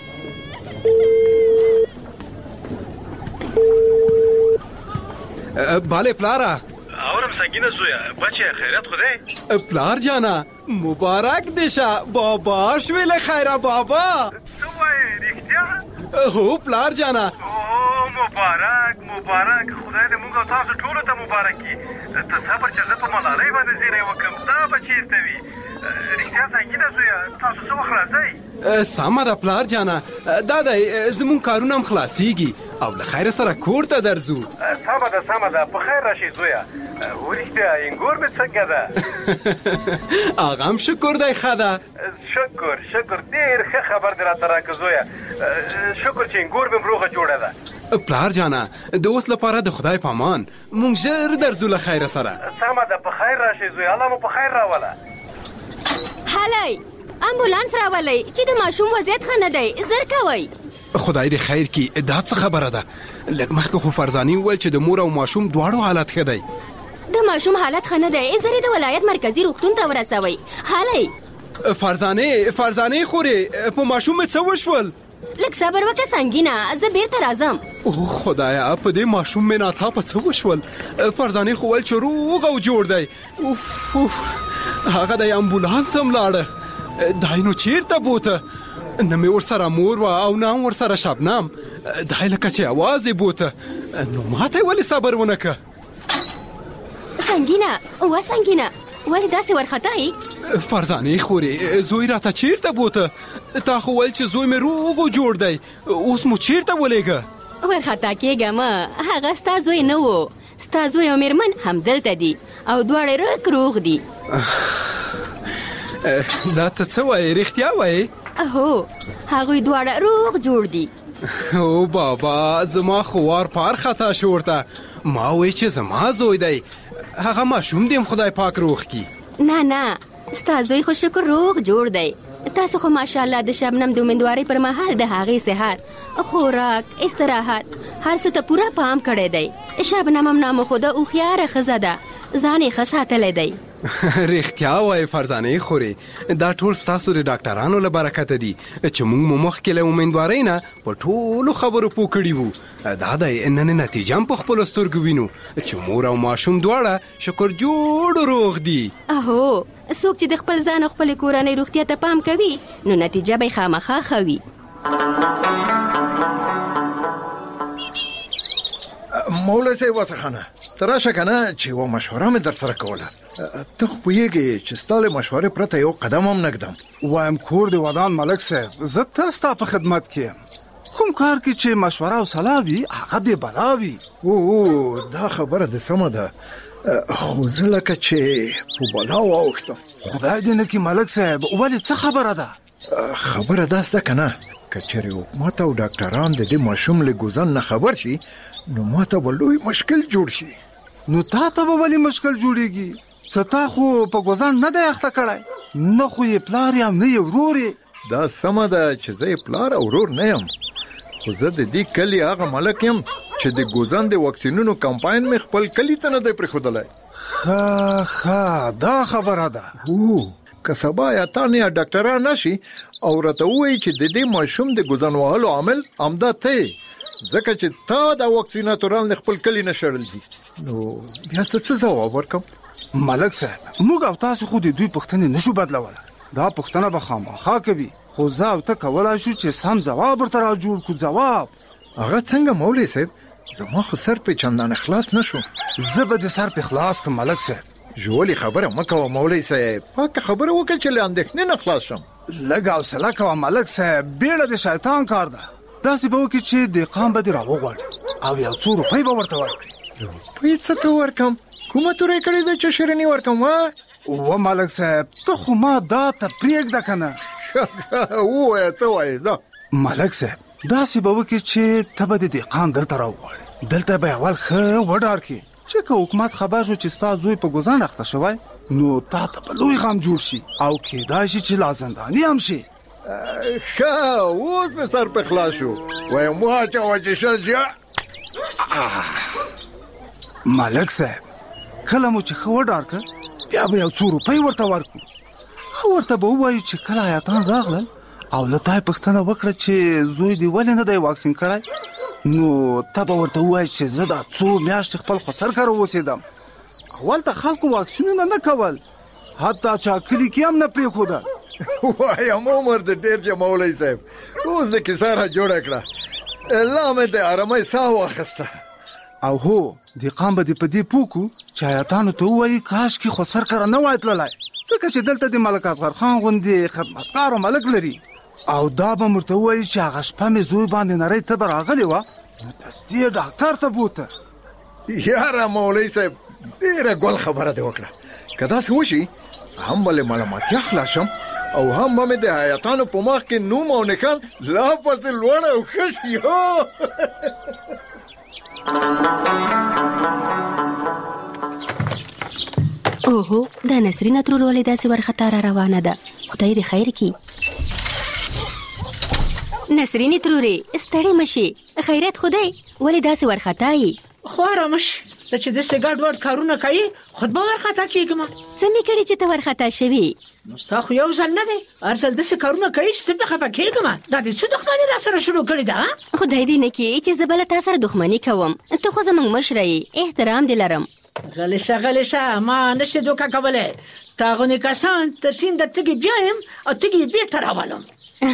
بله پلاره. اورم سنگینه زویا بچه خیرت خوده؟ پلار جانا مبارک دیشه. بابا شویل خیره بابا. تو وای ریختیا؟ هو پلار جانا. او مبارک مبارک، خدای دې موږ تاسو ټول ته مبارک کړي. ته صبر چې زه په ملالۍ باندې زیری وکم، دا به چیرته وي؟ رښتیا سنګینه زویه، تاسو څه وخت راځئ؟ سمه ده پلار جانا، دا دی زمونږ کارونه هم خلاصیږي او له خیره سره کور ته درځو. سمه ده سمه ده، په خیر راشئ زویه. ورښتیا انګور مې څنګه ده؟ هغه هم شکر دی ښه ده. شکر شکر، ډېر ښه خبر دې راته راکړه زویه. شکر چې انګور مې روغه جوړه ده. پلار جانا، د اوس لپاره د خدای په امان مونږ ژر درځو له خیره سره. سمه ده، په خیر راشئ زویه، الله مو په خیر راوله. هلئ امبولانس راولئ چې د ماشوم وضعیت ښه نه دی، زر کوئ. خدای دې خیر کړي. دا څه خبره ده؟ لږ مخکې خو فرزانې وویل چې د مور او ماشوم دواړو حالت ښه دی. د ماشوم حالت ښه نه دی، زر یې د ولایت مرکزي روغتون ته ورسوئ. هلئ فرزانې فرزانې خورې په ماشوم مې څه وشول؟ لږ صبر وکړه سنګینه، زه بیرته راځم. او خدایا، په دې ماشوم مې ناڅاپه څه وشول؟ فرزانې خو ویل چې روغ او جوړ دی. اوف اوف، هغه د امبولانس هم لاړه. دای نو چیرته بوته؟ نه مې ورسره مور وه او نه هم ورسره شبنم. دای لکه چې اواز یې بوته. نو ماته یې ولې صبر ونه که؟ سنګینه وا سنګینه، ولې داسې ورختئ؟ فرزانې خورې، زوی راته چیرته بوته؟ تا خو ویل چې زوی مې روغ و جوړ دی، اوس مو چیرته ولېږه؟ ورخطا کېږه مه، هغه ستا زوی نه و. ستا زوی او مېرمن همدلته دي او دواړه رک روغ دي. دا ته څه وایې؟ رښتیا وایې؟ هو، هغوی دواړه روغ جوړ دي. او بابا، زما خو وار پار خطا شو ورته. ما وایي چې زما زوی دی، هغه ماشوم دې هم خدای پاک روغ کړي. نه نه، ستا زوی خو شکر روغ جوړ دی. تاسو خو ماشاءالله د شبنم د امیندوارۍ پر مهال د هغې صحت، خوراک، استراحت هر څه ته پوره پام کړی دی. شبنم هم نامخوده هوښیاره ښځه ده، ځان یې ښه ساتلی دی. رښتیا وایي فرزانې خورې، دا ټول ستاسو د ډاکټرانو له برکته دي چې موږ مو مخکې له امیندوارۍ نه په ټولو خبرو پوه کړي وو. دا دی نن نتیجه هم په خپلو سترګو وینو چې مور او ماشوم دواړه شکر جوړ روغ دي. اهو، څوک چې د خپل ځان او خپلې کورنۍ روغتیا ته پام کوي نو نتیجه به یې خامخا ښه وي. مولا صاحب واسخانه ته راشه کنه چې یوه مشوره مې در سره کوله. ته خو پوهېږې چې ستا له مشورې پرته یو قدم هم نه ږدم. وایم کور دې ودان ملک صاحب، زه تل ستا په خدمت کې یم. کوم کار کې چې مشوره او صلاح وي هغه بې بلا وي. او دا خبره دې سمه ده، خو زه لکه چې په بلا واوښتم. خدای دې نه کړي ملک صاحب، ولې څه خبره ده؟ خبره داسته که نه، که چېرې حکومت او ډاکټران د دې ماشوم له ګوزن نه خبر شي نو ما ته به لوی مشکل جوړ شي. نو تا ته به ولې مشکل جوړېږي؟ څه تا خو په ګوزن نه دی اخته کړی، نه خو یې پلار یم نه یې ورور یې. دا سمه ده چې زه یې پلار او ورور نه یم، خو زه د دې کلي هغه ملک یم چې د ګوزن د واکسینونو کمپاین مې خپل کلي ته نه دی پرېښودلی. ښه ښه، دا خبره ده. هو، که سبا یا تا نه یا ډاکټران راشي او راته ووایي چې د دې ماشوم د ګوزن وهلو عامل همدا ته یې، ځکه چې تا دا واکسیناتوران خپل کلي نه شړل دي، نو بیا څه څه ځواب ورکم؟ ملک صاحب، موږ او تاسو خو د دوی پوښتنې نشو بدلولی. دا پوښتنه به خامخا کوي، خو زه او ته کولی شو چې سم ځواب ورته را جوړ کړو. ځواب هغه څنګه مولوي صاحب؟ زما خو سر په چندانه خلاص نشو. زه به دې سر په خلاص کړم ملک صاحب. ژولې خبره مه کوه مولوي صاحب، پاکه خبره وکړه چې له اندېښنې نه خلاص شم. لږ حوصله کوه ملک صاحب، بیړه د شیطان کار ده. داسې به وکړي چې دهقان به دې راوغواړي او یو څو روپۍ به ورته ورکړي. روپۍ څه ته ورکم؟ کومه تورې کړې ده چې شیریني ورکم؟ وا و ملک صاحب، ته خو ما دا ته پرېږده که نه. ووایه څه وایې؟ ده ملک صاحب، داسې به وکړي چې ته به د دهقان دلته راوغواړي، دلته به یې اول ښه وډار کړي چې که حکومت خبر شو چې ستا زوی په ګوزن اخته شوی نو تا ته به لوی غم جوړ شي او کېدای شي چې لا زنداني هم شي. ښه، اوس مې سر په خلاص شو. وایم واچوه چې شل شي. ملک صاحب، کله مو چې ښه وډار کړ بیا به یو څو روپۍ ورته ورکړو. ورته به ووایو چې کله آیاتان راغلل او له تا یې پوښتنه وکړه چې زوی دې ولې نه دی واکسین کړی، نو ته به ورته ووایې چې زه دا څو میاشتې خپل خسر کره اوسېدم. اول ته خلکو واکسینونه نه کول، حتی چا کلي کې هم نه پرېښودل. وایم عمر دې ډېر چې مولوي صاحب، اوس د کیسه را جوړه کړه. لا مې د آرامۍ ساه واخیسته. او هو دقام به دې په دې پوکو چې حیاتانو ته ووایي کاش کې خو سر کره نه وای تللی، ځکه چې دلته د ملک اصغر خان غوندې خدمتګاره ملک لري. او دا به ورته ووایي چې هغه شپه مې زوی باندې نری تبه راغلې وه، نو دستي یې ډاکټر ته بوته. یاره مولوي صاحب ډېره ګل خبره دې وکړه. که داسې وشي هم به له ملامتیا خلاص شم او هم به مې د حیاتانو په مخ کې نوم او نښان لا پسې لوړ او ښه شي. اوهو دا نسرینه ترور ولې داسې ورخطا را روانه ده؟ خدای دې خیر کړي. نسرینې ترورې ستړې مشي، خیرت خدای ولې داسې ورخطا یې؟ خو آرامه شي، ته چې داسې ګډ وډ کارونه کوي خود به ورخطا کېږم. څه مې کړي چې ته ورخطا شوې؟ نو ستا خو یو ځل نه دی، هر ځل داسې کارونه کوي چې زه پرې خفه کېږم. دا دې څه دښمني را سره شروع کړې ده؟ خدای دې نه کړي چې زه به له تا سره دښمني کوم. ته خو زموږ مشره یې، احترام دې لرم. غلی شه غلی شه، ما نشي دوکه کولی. تا غونې کسان تر سیند تږي بیایم او تږي یې بېرته راولم.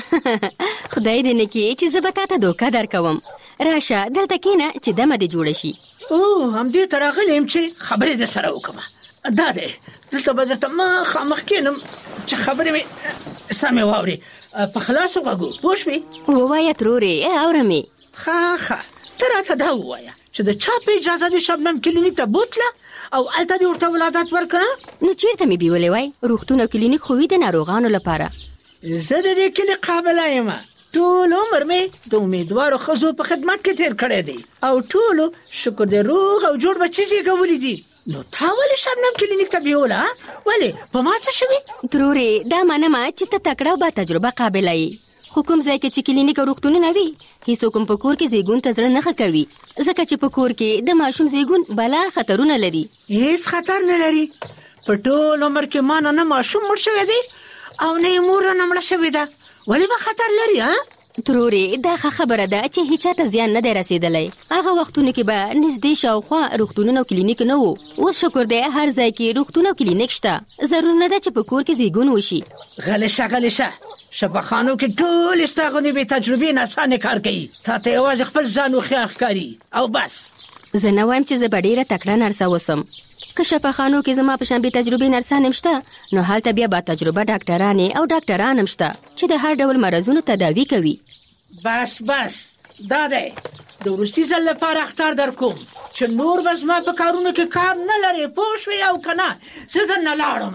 خدای دې نه کړي چې زه به تا ته دوکه درکوم. راشه دلته کښېنه چې دمه دې جوړه شي. او همدې ته راغلی یم چې خبرې در سره وکړم. دا دی دلته به درته مخامخ کښېنم چې خبرې مې سمې واورې په خلاصو غوږو. پوه شوې؟ ووایه ترورې، اورم یې. ښه ښه، ته راته دا ووایه چې د چا په اجازه دې شبنم کلینیک ته بوتله او هلته دې ورته ولادت ورکړه؟ نو چېرته مې بیولې وای؟ روغتون او کلینیک خو وي د ناروغانو لپاره. زه د دې کلي قابله یم. ټول عمر مې د امیدوارو ښځو په خدمت کې تیر کړی دی او ټولو شکر دې روغ او جوړ بچي زېږولي دي. نو تا ولې شبنم کلینیک ته بیوله؟ ولې په ما څه شوي؟ ترورې دا منمه چې ته تکړه او با تجربه قابله یې، خو کوم ځای کې چې کلینیک او روغتونونه وي هیڅوک هم په کور کې زیږون ته زړه نه ښه کوي، ځکه چې په کور کې د ماشوم زیږون بلا خطرونه لري. هیڅ خطر نه لري. په ټول عمر کې ما نه ماشوم مړ شوی دی او نه یې مور رانه مړه شوې ده. ولې به خطر لري؟ ها ترورې دا ښه خبره ده چې هیچا ته زیان نه دی رسېدلی. هغه وختونو کې به نږدې شاوخوا روغتونونه او کلینیک نه وو. اوس شکر دی هر ځای کې روغتون او کلینیک شته. ضرور نه ده چې په کور کې زیږون وشي. غلی شه غلی شه، شفاخانو کې ټول ستا غوندې بې تجربې ناسانې کار کوي. تا ته یوازې خپل ځان هوښیار ښکاري او بس. زه نه وایم چې زه به ډېره تکړه نرسه اوسم. که شفاخانو کې زما په شان بې تجربې نرسان هم شته، نو هلته بیا با تجربه ډاکټرانې او ډاکټران هم شته چې د هر ډول مرضونو تداوي کوي. بس بس دا دی د وروستي ځل لپاره اخطار در کوم چې نور به زما په کارونو کې کار نه لرې. پوه شوې او که نه زه درنه لاړم.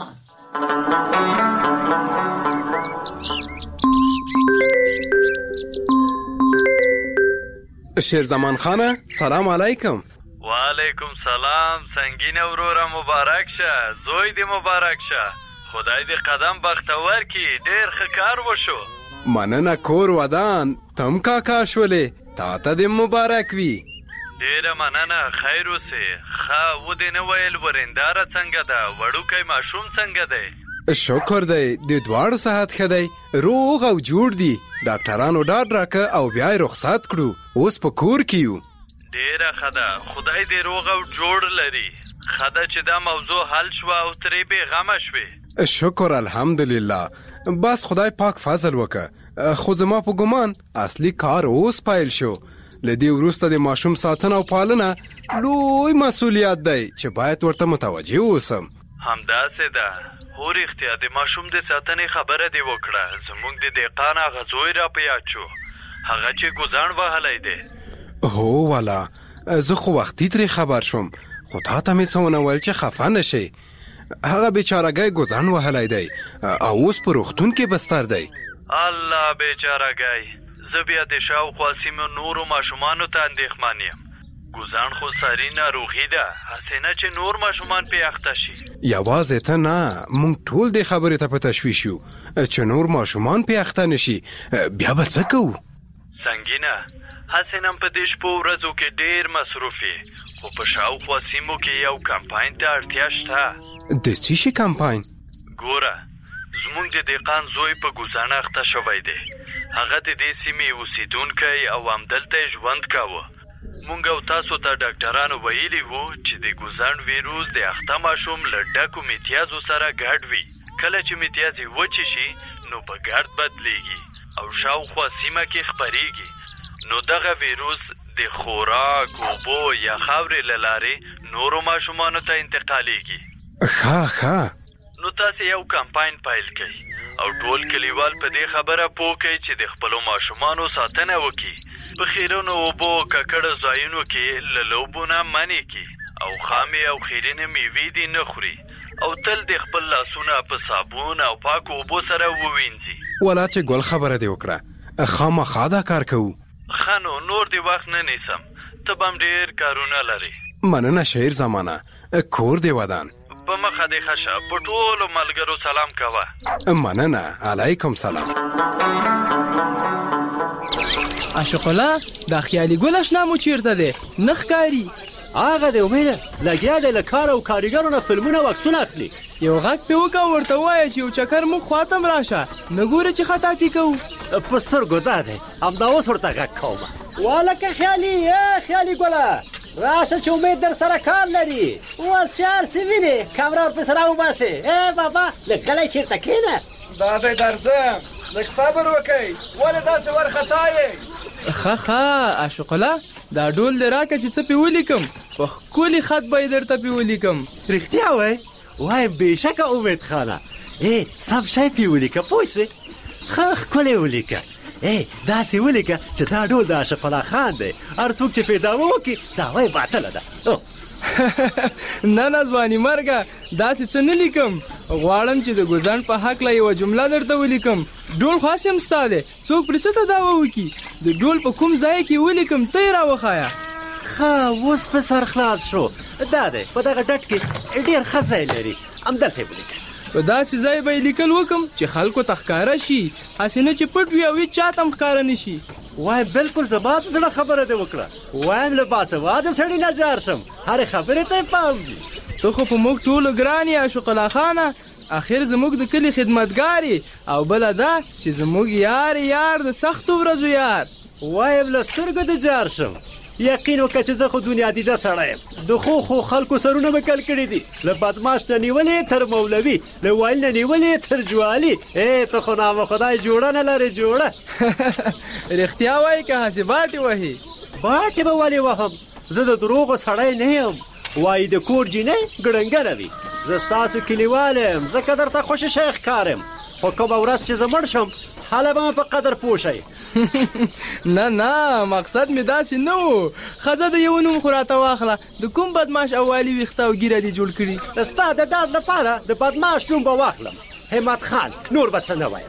شیرزمان خانه سلام علیکم. وعلیکم سلام. سنگینه وروره مبارک شه، زوی دې مبارک شه. خدای دې قدم بختور کی، ډیر ښه کار وشو. مننه کور ودان، تم کاکا شولې، تا ته دې مبارک وي. ډیره مننه، خیر اوسې. ښه و دې نه ویل ورنداره څنګه ده؟ وړوکی ماشوم څنګه دی؟ شکر دی د دواړو صحت ښه دی، روغ او جوړ دي. ډاکټرانو ډاډ راکه او بیا یې رخصت کړو، اوس په کور کې یو. ډیره ښه ده، خدای دې روغ او جوړ لري. ښه ده چې دا موضوع حل شوه او ترې بېغمه شوې. شکر الحمدلله. بس خدای پاک فضل وکړه. خو زما په ګمان اصلي کار اوس پیل شو. له دې وروسته د ماشوم ساتنه او پالنه لوی مسؤلیت دی چې باید ورته متوجه اوسم. همداسې ده. هو رښتیا د ماشوم د ساتنې خبره دې وکړه. زموږ د دهقان هغه زوی را په یاد شو، هغه چې ګوزاڼ وهلی دی. هو والا زه خو وختي ترې خبر شوم، خو تا ته مې څه ونه ویل چې خفه نه شې. هغه بیچارهګی ګوزاڼ وهلی دی او اوس په روغتون کې بستر دی. الله بیچارهګی. زه بیا د شاوخوا سیمو نورو ماشومانو ته اندېښمن یم. ګوزاڼ خو ساري ناروغي ده، هسې نه چې نور ماشومان پې اخته شي. یوازې ته نه، موږ ټول دې خبرې ته په تشویش یو چې نور ماشومان پې اخته نه شي. بیا به څه کوو؟ سنگینه، هسې نن په دې شپو ورځو کې ډېر مصروف یې، خو په شاوخوا سیمو کې یو کمپاین ته اړتیا شته. د څه شي کمپاین؟ ګوره، زموږ د دهقان زوی په ګوزاڼ اخته شوی دی. هغه د دې سیمې اوسېدونکی او همدلته یې ژوند کاوه. مونږ او تاسو ته ډاکټرانو ویلي وو چې د ګوزاڼ ویروس د اخته ماشوم له ډکو میتیازو سره ګډ وي. کله چې میتیاز یې وچې شي نو په ګرد بدلیږي او شاوخوا سیمه کې خپریږي. نو دغه ویروس د خوراک اوبو یا خاورې له لارې نورو ماشومانو ته انتقالیږي. ښه ښه نو تاسې یو کمپاین پیل کړئ او ټول کلیوال په دې خبره پوه کړئ چې د خپلو ماشومانو ساتنه وکړي، په خیرونو اوبو ککړو ځایونو کې له لوبو نه منع کړي او خامې او خیرنې میوې دې نه خوري او تل د خپل لاسونه په صابون او پاکو اوبو سره ووینځي. ولا چې ګل خبره دې وکړه، خامخا دا کار کوو. ښه نو نور دې وخت نه نیسم، ته به هم ډېر کارونه لرې. مننه شهیر زمانه، کور دې ودان. په مخه دې ښه شه، په ټولو ملګرو سلام کوه. مننه، علیکم سلام. عاشق الله، دا خیالي ګل اشنا مو چیرته دی؟ نه ښکاري. هغه دی امیده، لګیا دی له کار او کاریګرو نه فلمونه او عکسونه اخلي. یو غږ پې وکړه ورته ووایه چې یو چکر موږ خواته م راشه، نه ګورې چې خطاطي کوو. په سترګو دا دی، همدا اوس ورته غږ کومه. والکه خیالي، ای خیالي ګله، راشه چې امید در سره کار لري. اوس چې هر څه وینې کمره ورپسې راوباسې. ای بابا لږ غلی چېرته کښېنه. دا دی درځم، لږ صبر وکئ، ولې داسې وارخطا یې؟ ښه ښه عاشق الله، دا ډول دې راکړه چې څه پې ولیکم، په ښکلي خط به یې درته پې ولیکم. رښتیا وایې؟ وایم بېشکه امید خانه، ای سم شی پې ولیکه پوه شوې. ښه ښکلی ولیکه. ای داسې ولیکه چې دا ډول د عاشق الله خان دی، هر څوک چې پې دعوه وکړي دعوه یې باطله ده. نه نه ځواني مرګه، داسې څه نه لیکم. غواړم چې د ګوزڼ په هکله یوه جمله درته ولیکم. ډول خاص یم ستا دی، څوک پرې څه ته دعوه وکړي، د ډول په کوم ځای کې ولیکم ته یې راوښایه. ښه اوس په سر خلاص شو. دا دی په دغه ډټ کې ډېر ښه ځای لري، همدلته یې ولیکه. په داسې ځای به یې لیکل وکم چې خلکو ته ښکاره شي، هسې نه چې پټ وي او هېڅ چا ته هم ښکاره نه شي. وایم بالکل زما د زړه خبره دې وکړه. وایم له باسواده سړي نه جار شم، هرې خبرې ته یې پام وي. ته خو په موږ ټولو ګران یې عاشق الله خانه، اخر زموږ د کلي خدمتګار یې، او بله دا چې زموږ یار یار د سختو ورځو یار. وایم له سترګو دې جار شم. یقین وکړه چې زه خو دنیا دیده سړی یم. د خو خو خلکو سرونه مې کل کړي دي، له بدماش نه نیولې تر مولوي، له وایل نه نیولې تر جوالي. ای ته خو نامه خدای جوړه نه لرې جوړه. رښتیا وایي که هسې باټې وهي؟ باټې به ولې وهم، زه د دروغو سړی نه یم. وایي د کور جینۍ ګړنګره وي. زه ستاسو کلیوال یم، ځکه درته خوشې شی ښکارم، خو کومه ورځ چې زه مړ شم هله به مې په قدر پوه شئ. نه نه مقصد مې داسې نه و. ښځه د یو نوم خو راته واخله، د کوم بدماش او والي ویښته او ږیره دې جوړ کړي. ستا د ډاډ لپاره د بدماش نوم به واخلم، همت خان، نور به څه نه وایم.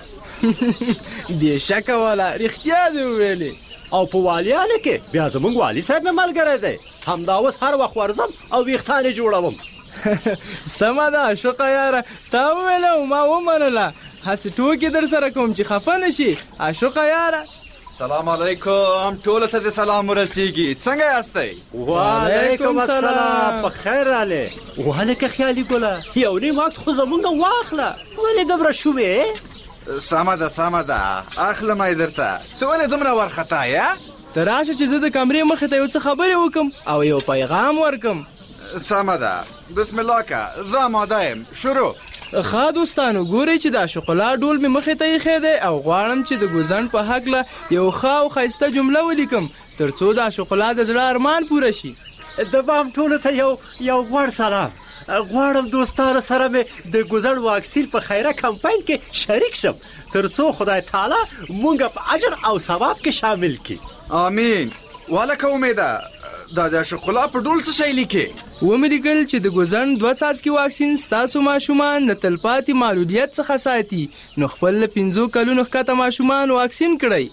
بې شکه والا رښتیا دې وویلې. او په والیانو کې بیا زموږ والي صاحب مې ملګری دی، همدا اوس هر وخت ورځم او ویښتان یې جوړوم. سمه ده عاشقه یاره، تا وویله او ما ومنله، هسې ټوکې در سره کوم چې خفه نه شي. عاشقه یاره سلام علیکم، ټولو ته د سلام ورسیږي، څنګه یاستئ؟ وعلیکم السلام، په خیر راغلې. وهلکه خیالي ګله، یو نیم عکس خو زمونږ واخله، ولې دومره شومې؟ سمه ده سمه ده، اخلم یې درته. ته ولې دومره وارخطا یې؟ ته راشه چې زه د کمرې مخې ته یو څه خبرې وکم او یو پیغام ورکم. سمه ده، بسم الله که، زه آماده یم، شروع. ښه دوستانو، ګورئ چې دا شوکولا ډول مې مخې ته ایښی دی او غواړم چې د ګوزڼ په هکله یو ښه او ښایسته جمله ولیکم تر څو دا شوکولا د زړه ارمان پوره شي. د بام ټولو ته یو یو غوړ سلام. غواړم دوستانو سره مې د ګوزڼ واکسین په خیره کمپاین کې شریک شم، تر څو خدای تعالی مونږ په اجر او ثواب کې شامل کړي. آمین. والکه امیده، دا د شوکولا په ډول څه شی لیکي؟ ومې لیکل چې د ګوزڼ دوه څاڅکي واکسین ستاسو ماشومان له تلپاتې معلولیت څخه ساتي، نو خپل له پنځو کلونو ښکته ماشومان واکسین کړئ.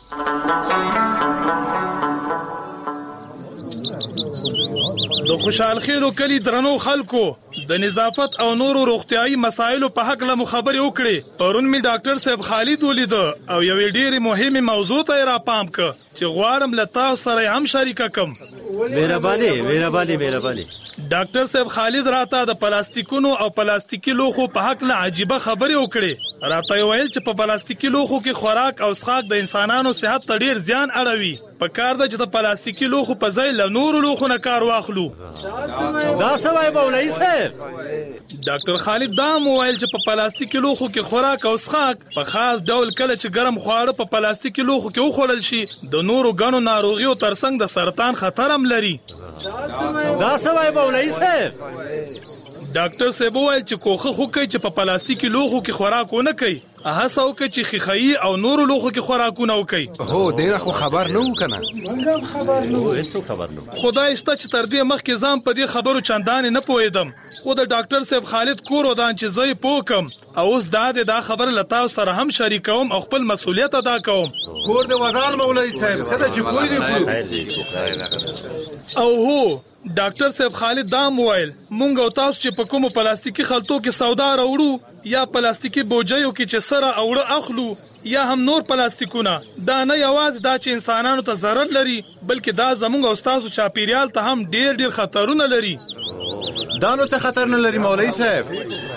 د خوشحال خیلو کلی درنو خلکو د نظافت او نورو روغتیايي مسایلو په حق له خبرې وکړي. پرون می ډاکټر صاحب خالد ولید او یو ډېر مهمه موضوع ته را پام ک چې غواړم لتا سره هم شریک کم. مهرباني مهرباني مهرباني. ډاکټر صاحب خالد راته د پلاستیکونو او پلاستیکي لوخو په حق له عجيبه خبرې وکړي. راته ویل چې په پلاستیکي لوخو کې خوراک او څښاک د انسانانو صحت ته ډیر زیان اړوي. په کار ده چې د پلاستیکي لوخو په ځای له نورو لوخو نه کار واخلو. دا سوای مولوی صاحب صاحب ډاکټر خالد دا موبایل چې په پلاستیکي لوخو کې خوراک او څښاک په خاص ډول کله چې ګرم خواړه په پلاستیکي لوخو کې وخوړل شي د نورو غنو ناروغیو ترڅنګ د سرطان خطر هم لري. دا څه وایي مولوي صاحب؟ ډاکټر صاحب وویل چې کوخه خو کوي چې په پلاستیکي لوخو کې خوراک ونه کوي، هڅه وکړي چې خیخایي او نورو لوخو کې خوراکونه وکړي. هو ډېره خو خبر نه و کنه. موږ هم خبر نه و. هیڅ خبر نه. خدای شته چې تر دې مخکې ځم په دې خبرو چندانې نه پوهېدم، خو د ډاکټر صاحب خالد کور ودان چې زه یې پوه کړم او اوس دا د دا خبره له تاسو سره هم شریکوم او خپل مسؤلیت ادا کوم. کور د ودان مولوي صاحب کله چې پوه دې کړو. او هو ډاکټر صاحب خالد دا موبایل مونږ او تاسو چې په کومو پلاستیکي خلطو کې سودا راوړو یا پلاستیکي بوجیو کې چې سره اوړه اخلو یا هم نور پلاستیکونه، دا نه یوازې دا چې انسانانو ته ضرر لري بلکې دا زمونږ او تاسو چاپیریال ته هم ډیر ډیر خطرونه لري. دا نو څه خطر نه لري مولوي صاحب؟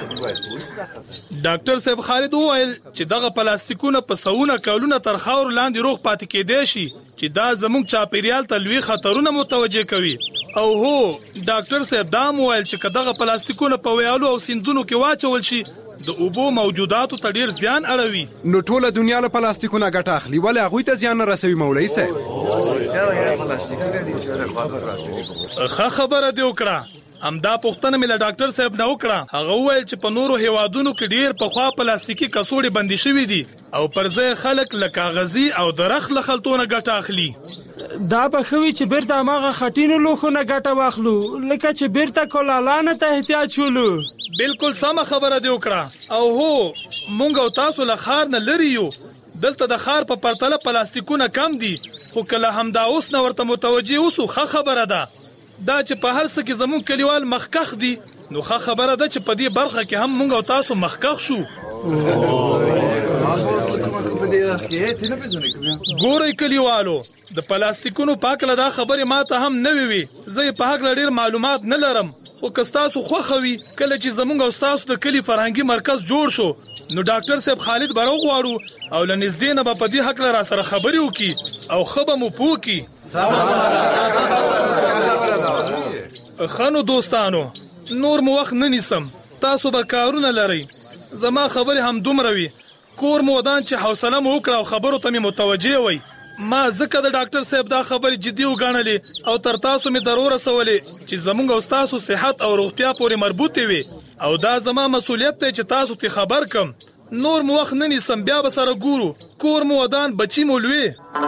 ډاکټر صاحب خالد وویل چې دغه پلاستیکونه په سونه کلونه تر خاور لاندې روغ پاتې کېدای شي چې دا زموږ چاپیریال ته لوی خطرونه متوجه کوي. او هو ډاکټر صاحب دا وویل چې دغه پلاستیکونه په ویالو او سیندونو کې واچول شي د اوبو موجوداتو ته ډیر زیان اړوي. نو ټوله دنیا له پلاستیکونه ګټه اخلي ولې هغوی ته زیان نه رسوي مولوي صاحب؟ ښه خبره دې وکړه. همدا پوښتنه مې له ډاکټر صاحب نه وکړه. هغه وویل چې په نورو هیوادونو کې ډیر پخوا پلاستیکي کڅوړې بندي شوي دي او پر ځای خلک له کاغذي او درخت له خلطونه ګټه اخلي. دا به خوي چې بیرته هغه خټینو لوخونه ګټه واخلو لکه چې بیرته کولالانه ته احتیاج شولو. بالکل سمه خبره دی وکړه. او هو مونږ او تاسو له ښار نه لري یو، دلته د ښار په پرتله پلاستیکونه کم دي، خو کله همدا اوس نه ورته متوجه اوسو ښه خبره ده. دا چې په هر څه کې زموږ کلیوال مخکخ دي نو ښه خبره ده چې په دې برخه کې هم مونږ او تاسو مخکخ شو. ګورئ کلیوالو د پلاستیکونو په هکله دا خبرې ماته هم نوې وي، زه یې په هکله ډېر معلومات نه لرم، خو که ستاسو خوښه وي کله چې زموږ او ستاسو د کلي فرهنګي مرکز جوړ شو نو ډاکټر صاحب خالد به راوغواړو او له نږدې نه به په دې هکله را سره خبرې وکړي او ښه به مو پوه کړي. ښه نو دوستانو نور مو وخت نه نیسم، تاسو به کارونه لرئ، زما خبرې هم دومره وي. کور مو ودان چې حوصله مو وکړه او خبرو ته مې متوجه وئ. ما ځکه د ډاکټر صاحب دا خبرې جدي وګڼلې او تر تاسو مې در ورسولې چې زموږ او ستاسو صحت او روغتیا پورې مربوطې وي او دا زما مسؤلیت دی چې تاسو ته خبر کم. نور مو وخت نه نیسم، بیا به سره ګورو. کور مو ودان، بچی مو لوی.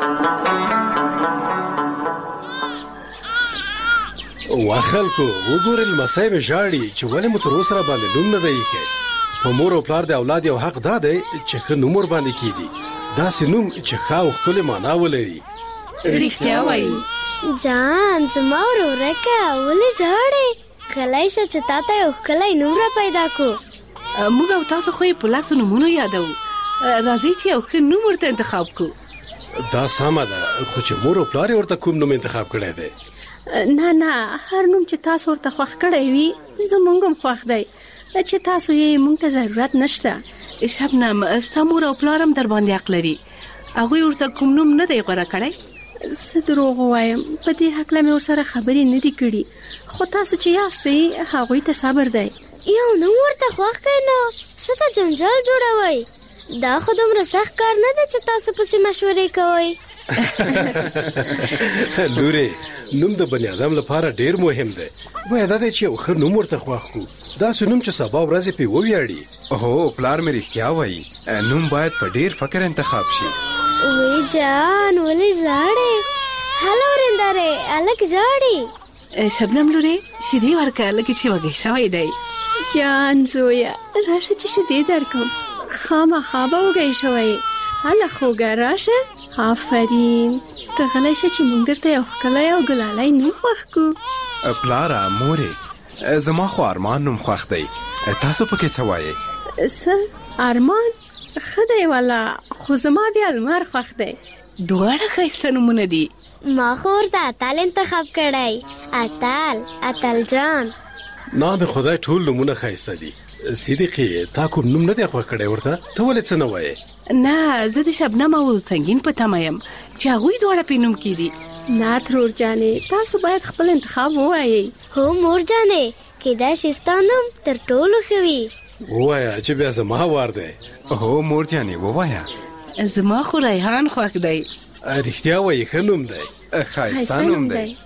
وا خلکو وګورئ لمسی مې ژاړي چې ولې مو تر اوسه را باندې نوم نه دی ایښی. په مور او پلار د اولاد یو حق دا دی چې ښه نوم ورباندې کېږي، داسې نوم چې ښه او ښکلې معنا ولري. رښتیا وایي جان زما ورورکه ولې ژاړې؟ غلی شه چې تا ته یو ښکلی نوم را پیدا کړو. موږ او تاسو خو یې په لاسو نومونو یادوو، راځئ چې یو ښه نوم ورته انتخاب کړو. دا سمه ده، خو چې مور او پلار یې ورته کوم نوم انتخاب کړی دی؟ نه نه هر نوم چې تاسو ورته خوښ کړی وي زموږ هم خوښ دی، چې تاسو یې موږ ته ضرورت نشته. شبنم ستا مور او پلار هم در باندې حق لري، هغوی ورته کوم نوم نه دی غوره کړی. څه دروغ ووایم، په دې هکله مې ورسره خبرې نه دي کړي، خو تاسو چې یاستئ هغوی ته صبر دی. یو نوم ورته خوښ کړئ نو څه ته جنجال جوړوئ؟ دا خو دومره سخت کار نه دی چې تاسو پسې مشورې کوئ. لورې نوم د بني ادم لپاره ډیر مهم دی، باید دا چې یو ښه نوم ورته خوښ کړو، داسې نوم چې سبا ورځې پرې وویاړي. هو پلار مې رښتیا وایي، نوم باید په ډیر فکر انتخاب شي. وی جان ولې ژاړې؟ هلو ورندارې هلک ژاړي. شبنم لورې شیدې ورکړه لکه چې وږی شوی دی. جان زویه راشه چې شیدې درکړم، خامخا به وږی شوی. هله خوږه راشه. آفرین، ته غلی شه چې موږ درته یو ښکلی او ګلالی نوم خوښ کړو. پلاره مورې زما خو ارمان نوم خوښ دی، تاسو پکې څه وایئ؟ څه ارمان؟ ښه دی والا، خو زما بیا لمر خوښ دی. دواړه ښایسته نومونه دي. ما خو ورته اتل انتخاب کړی، اتل اتل جان. نه د خدای ټول نومونه ښایسته دي. صدیقې تا کوم نوم نه دی خوښ کړی ورته؟ ته ولې څه نه وایې؟ نه زه د شبنم او سنگین په تمه یم چې هغوی دواړه پې نوم کېدي. نه ترور جانې، تاسو باید خپل انتخاب ووایئ. هو مور جانې، کېدای شي ستا نوم تر ټولو ښه وي. ووایه چې بیا زما وار دی. هو مور جانې ووایه. زما خو ریحان خوښ دی. رښتیا وایي ښه نوم دی، ښایسته نوم دی.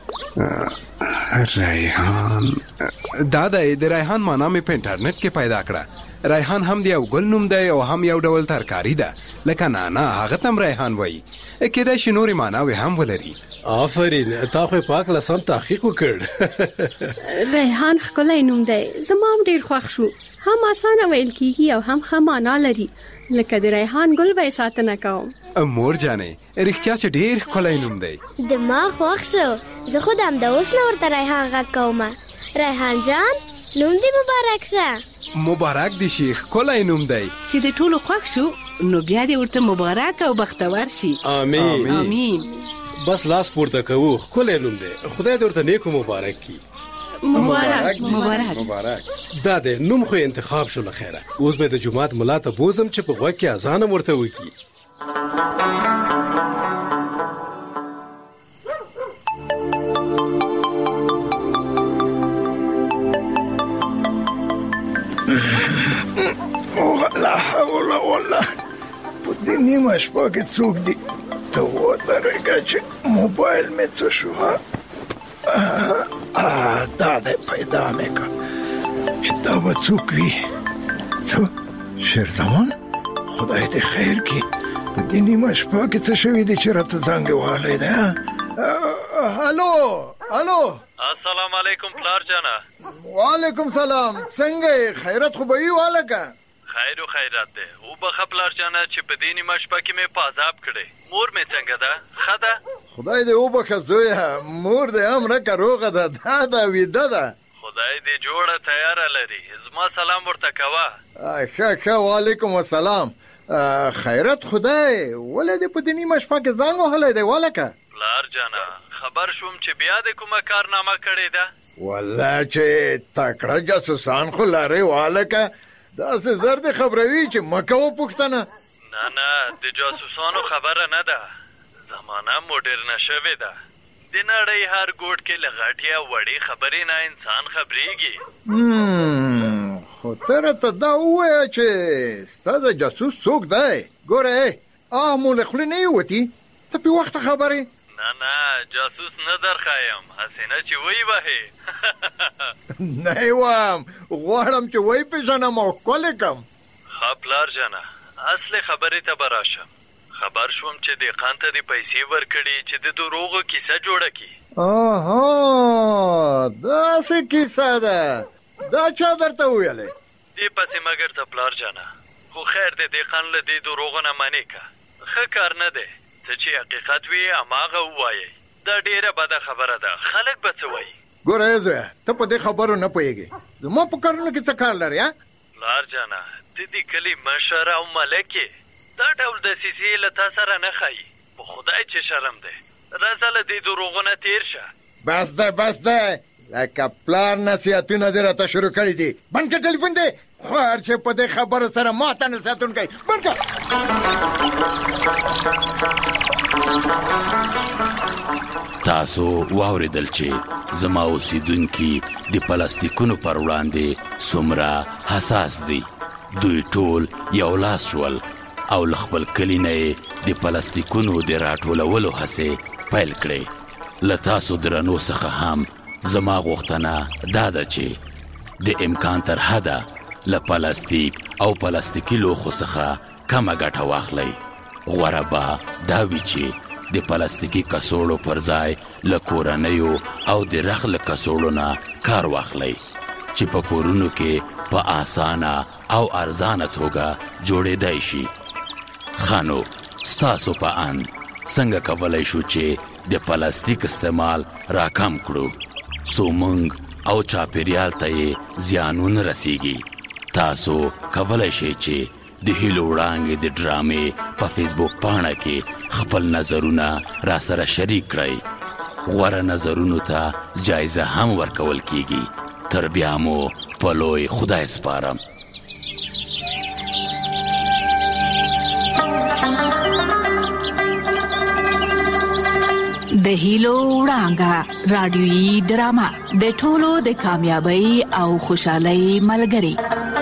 ریحان دا دی، د ریحان معنا مې په انټرنیټ کې پیدا کړه. ریحان هم د یو ګل نوم دی او هم یو ډول ترکاري ده، لکه نانا هغه ته هم ریحان وایي. کېدای شي نورې معناوې هم ولري. آفرین، تا خو په هکله سم تحقیق وکړ. ریحان ښکلی نوم دی، زما هم ډېر خوښ شو. هم اسانه ویل کېږي او هم ښه معنا لري، لکه د ریحان ګل به یې ساتنه کوم. مور جانې رښتیا چې ډېر ښکلی نوم دی. دما خوښ شو. زه خو د همدا اوس نه ورته ریحان غږ کومه. ریحان جان نوم دې مبارک شه. مبارک دې شي، ښکلی نوم دی. چې د ټولو خوښ شو نو بیا دې ورته مبارک او بختور شي. آمین آمین. بس لاس پورته کوو، ښکلی نوم دی، خدای دې ورته نیکو مبارک کړي. مبارک مبارک مبارک. دا دی نوم خو انتخاب شو له خیره. اوس به د جومات ملا ته بوزم چې په غوږ کې اذان هم ورته وکړي. لا حول ولا په دې نیمه شپه کې څوک دي؟ ته ودرېږه چې موبایل مې څه شو. دا دی پیدا مې کړ چې دا به څوک وي. څه شیرزمان، خدای دې خیر کړي. په دې نیمه شپه کې څه شوي دي چې راته زنګ وهلی دی؟ هلو هلو. السلام علیکم پلار جانا. وعلیکم سلام. څنګه خیرت خو به وي والکه؟ خیر و خیرات ده. او بخه پلار جانا چې په دې نیمه شپه کې مې په عذاب کړی. مور مې څنګه ده؟ ښه ده؟ خدای دې وبخه زویه، مور دې هم رکه روغه ده، دا ده ویده ده. خدای دې جوړه تیاره لري. زما سلام ورته کوه. ښه ښه. وعلیکم السلام. خیرت خدای، ولې دې په دې نیمه شپه کې زنګ وهلی دی والکه؟ پلار جانا خبر شوم چې بیا دې کومه کارنامه کړې ده. والله چې تکړه جاسوسان خو لرې والکه، داسې زر دې خبروي چې مه کوه پوښتنه. نه نه د جاسوسانو خبره نه ده، زمانه موډرنه شوې ده. د نړۍ هر ګوټ کې له غټې او وړې خبرې نه انسان خبرېږي. خو ته راته دا ووایه چې ستا د جاسوس څوک دی؟ ګوره آه مو له خولې نه یې وتي، ته پې وخته خبرې. نه نه جاسوس نه درښایم، هسې نه چې وی وهې. نه یې وایم، غواړم چې وی پېژنم او ښکلې کړم. ښه پلار جانه، اصلي خبرې ته به راشم. خبر شوم چې دهقان ته دې پیسې ورکړي چې د دروغو کیسه جوړه کړي. آها داسې کیسه ده، دا چا درته وویلې؟ دې پسې مګر ته پلار جانه، خو خیر دې دهقان له دې دروغو نه منې که. ښه کار نه دی، ته چې حقیقت وي هماغه ووایئ. دا ډېره بده خبره ده، خلک به څه وایي؟ ګوره زویه، ته په دې خبرو نه پوهېږې، زما په کارونو کې څه کار لرې؟ پلار جانه ته دې کلي مشر او ملک یې، دا ډول دسیسې له تا سره نه ښایي. په خدای چې شرم دی، راځه له دې دروغو نه تېر شه. بس دی بس دی، لکه پلار نصیحتونه دې راته شروع کړي دي. بند کړه ټلیفون دی، خوار چې په دې خبرو سره ما ته نصیحتونه کوي. بند کړه. تاسو واوریدل چې زما اوسیدونکي د پلاستیکونو پر وړاندې څومره حساس دي. دوی ټول یو لاس شول او له خپل کلي نه د پلاستیکونو د راټولولو هڅې پیل کړې. له تاسو درنو څخه هم زما غوښتنه دا ده چې د امکان تر حده له پلاستیک او پلاستیکي لوښو څخه کمه ګټه واخلئ. غوره به دا وي چې د پلاستیکي کڅوړو پر ځای له کورنیو او د رخ له کڅوړو نه کار واخلئ چې په کورونو کې په آسانه او ارزانه توګه جوړېدای شي. خانو ستاسو په اند څنګه کولی شو چې د پلاستیک استعمال راکم کړو څو موږ او چاپیریال ته یې زیانون رسیږي؟ تاسو کولی شئ چې د هیلو وړانګې د ډرامې په فیسبوک پاڼه کې خپل نظرونه را سره شریک کړئ. غوره نظرونو ته جایزه هم ورکول کیږي. تر بیا مو په لوی خدای سپارم. د د هیلو وړانګه رادیوي ډرامه د ټولو د کامیابی او خوشحالۍ ملګری.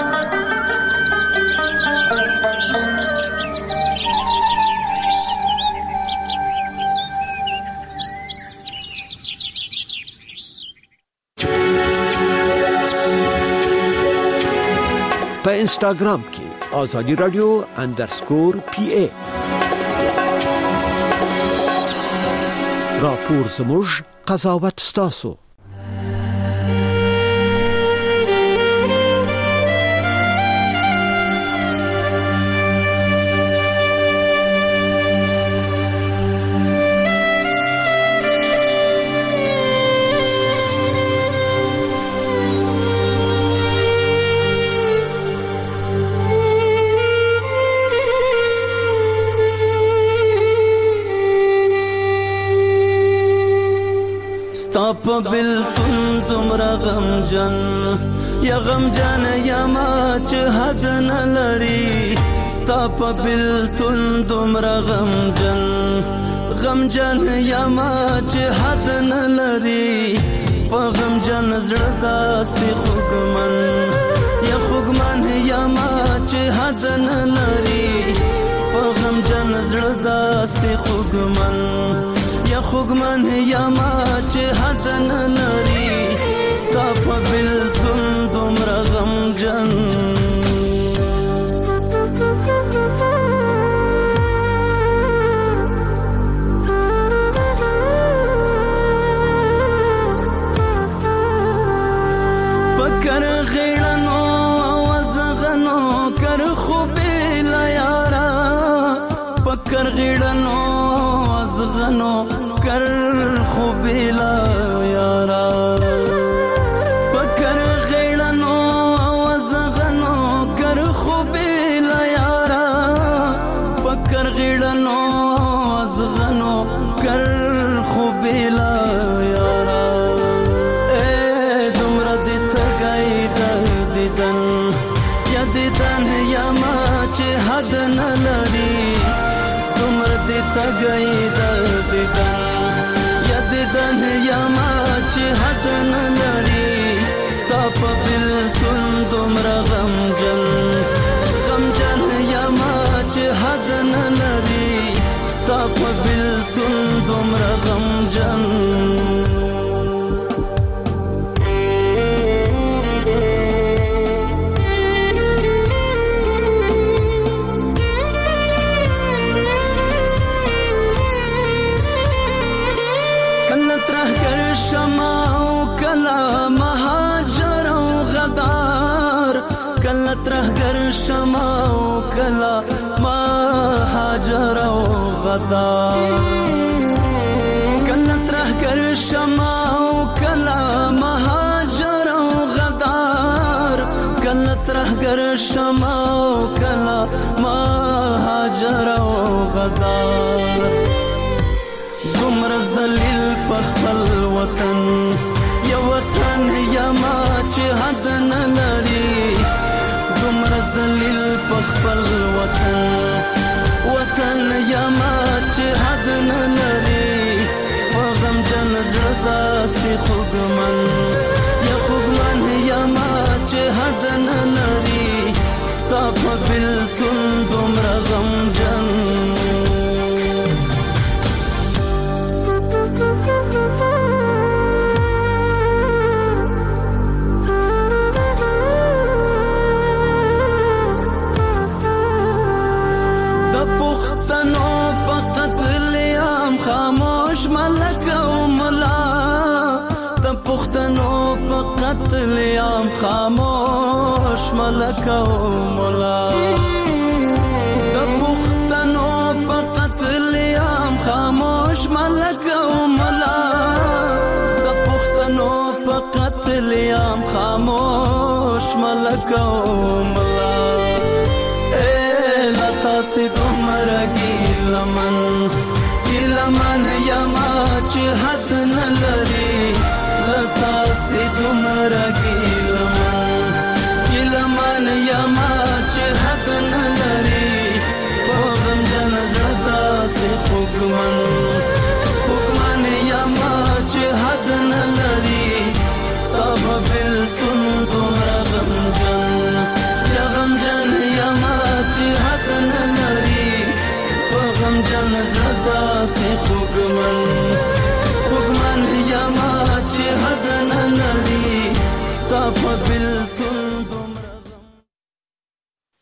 په انسټاګرام کې آزادی رادیو انډرسکور پی ای راپور زموږ قضاوت ستاسو. ستاپ بلتون تمرا غمجن یا غمجن یا ما چه حد نلری. ستاپ بلتون تمرا غمجن غمجن یا ما چه حد نلری. پا غمجن زردا سی خوگمن یا خوگمن یا ما چه حد نلری. پا غمجن زردا سی خوگمن یا خوگمن یا ما چه حد نلری. ستا په بلتون دومره غمجن پکر غیړنو وزغنو کر خوبې لا یارا. پکر غیړنو وزغنو کر خوبې لا یارا. پکر غیړنو وزغنو کر خوبې لا یارا. پکر غیړنو وزغنو کر خوبې لا یارا. اے دومره دې تګای د دیدن یا دیدن یا ما چې حد نه لري. دومره دې تګای د دیدن یا دیدن یا ما چې حد نه لري. ستا په بلتون دومره غمجن غمجن یا ما چې حد نه لري. ستا په بلتون دومره غمجن شما او کلا ما هاجر او غدار. کله ترهګر شما او کلا ما هاجر او غدار. کله ترهګر شما او کلا ما هاجر او غدار. دومره ذلیل په خپل وطن یا وطن یا ما چې حد نه لري. دومره ذلیل په خپل وطن وطن یا ما چې حد نه لري. په غمجن زړه داسې خوږمن یا خوږمن یا ما چې حد نه لري. ستا په بلتون دومره غمجن خاموش ملک او ملا. د پښتنو په قتل عام خاموش ملک او ملا. د پښتنو په قتل عام خاموش ملک او ملا. د پښتنو په قتل عام خاموش ملک او ملا. اے لتا سي دومره ګیلمن ګیلمن یا ما چې حد نه لري. لتا سي دومره ګیلمن ګیلمن یا ما چې حد نه لري. په غمجن زړه داسې خوږمن خوږمن خوږمن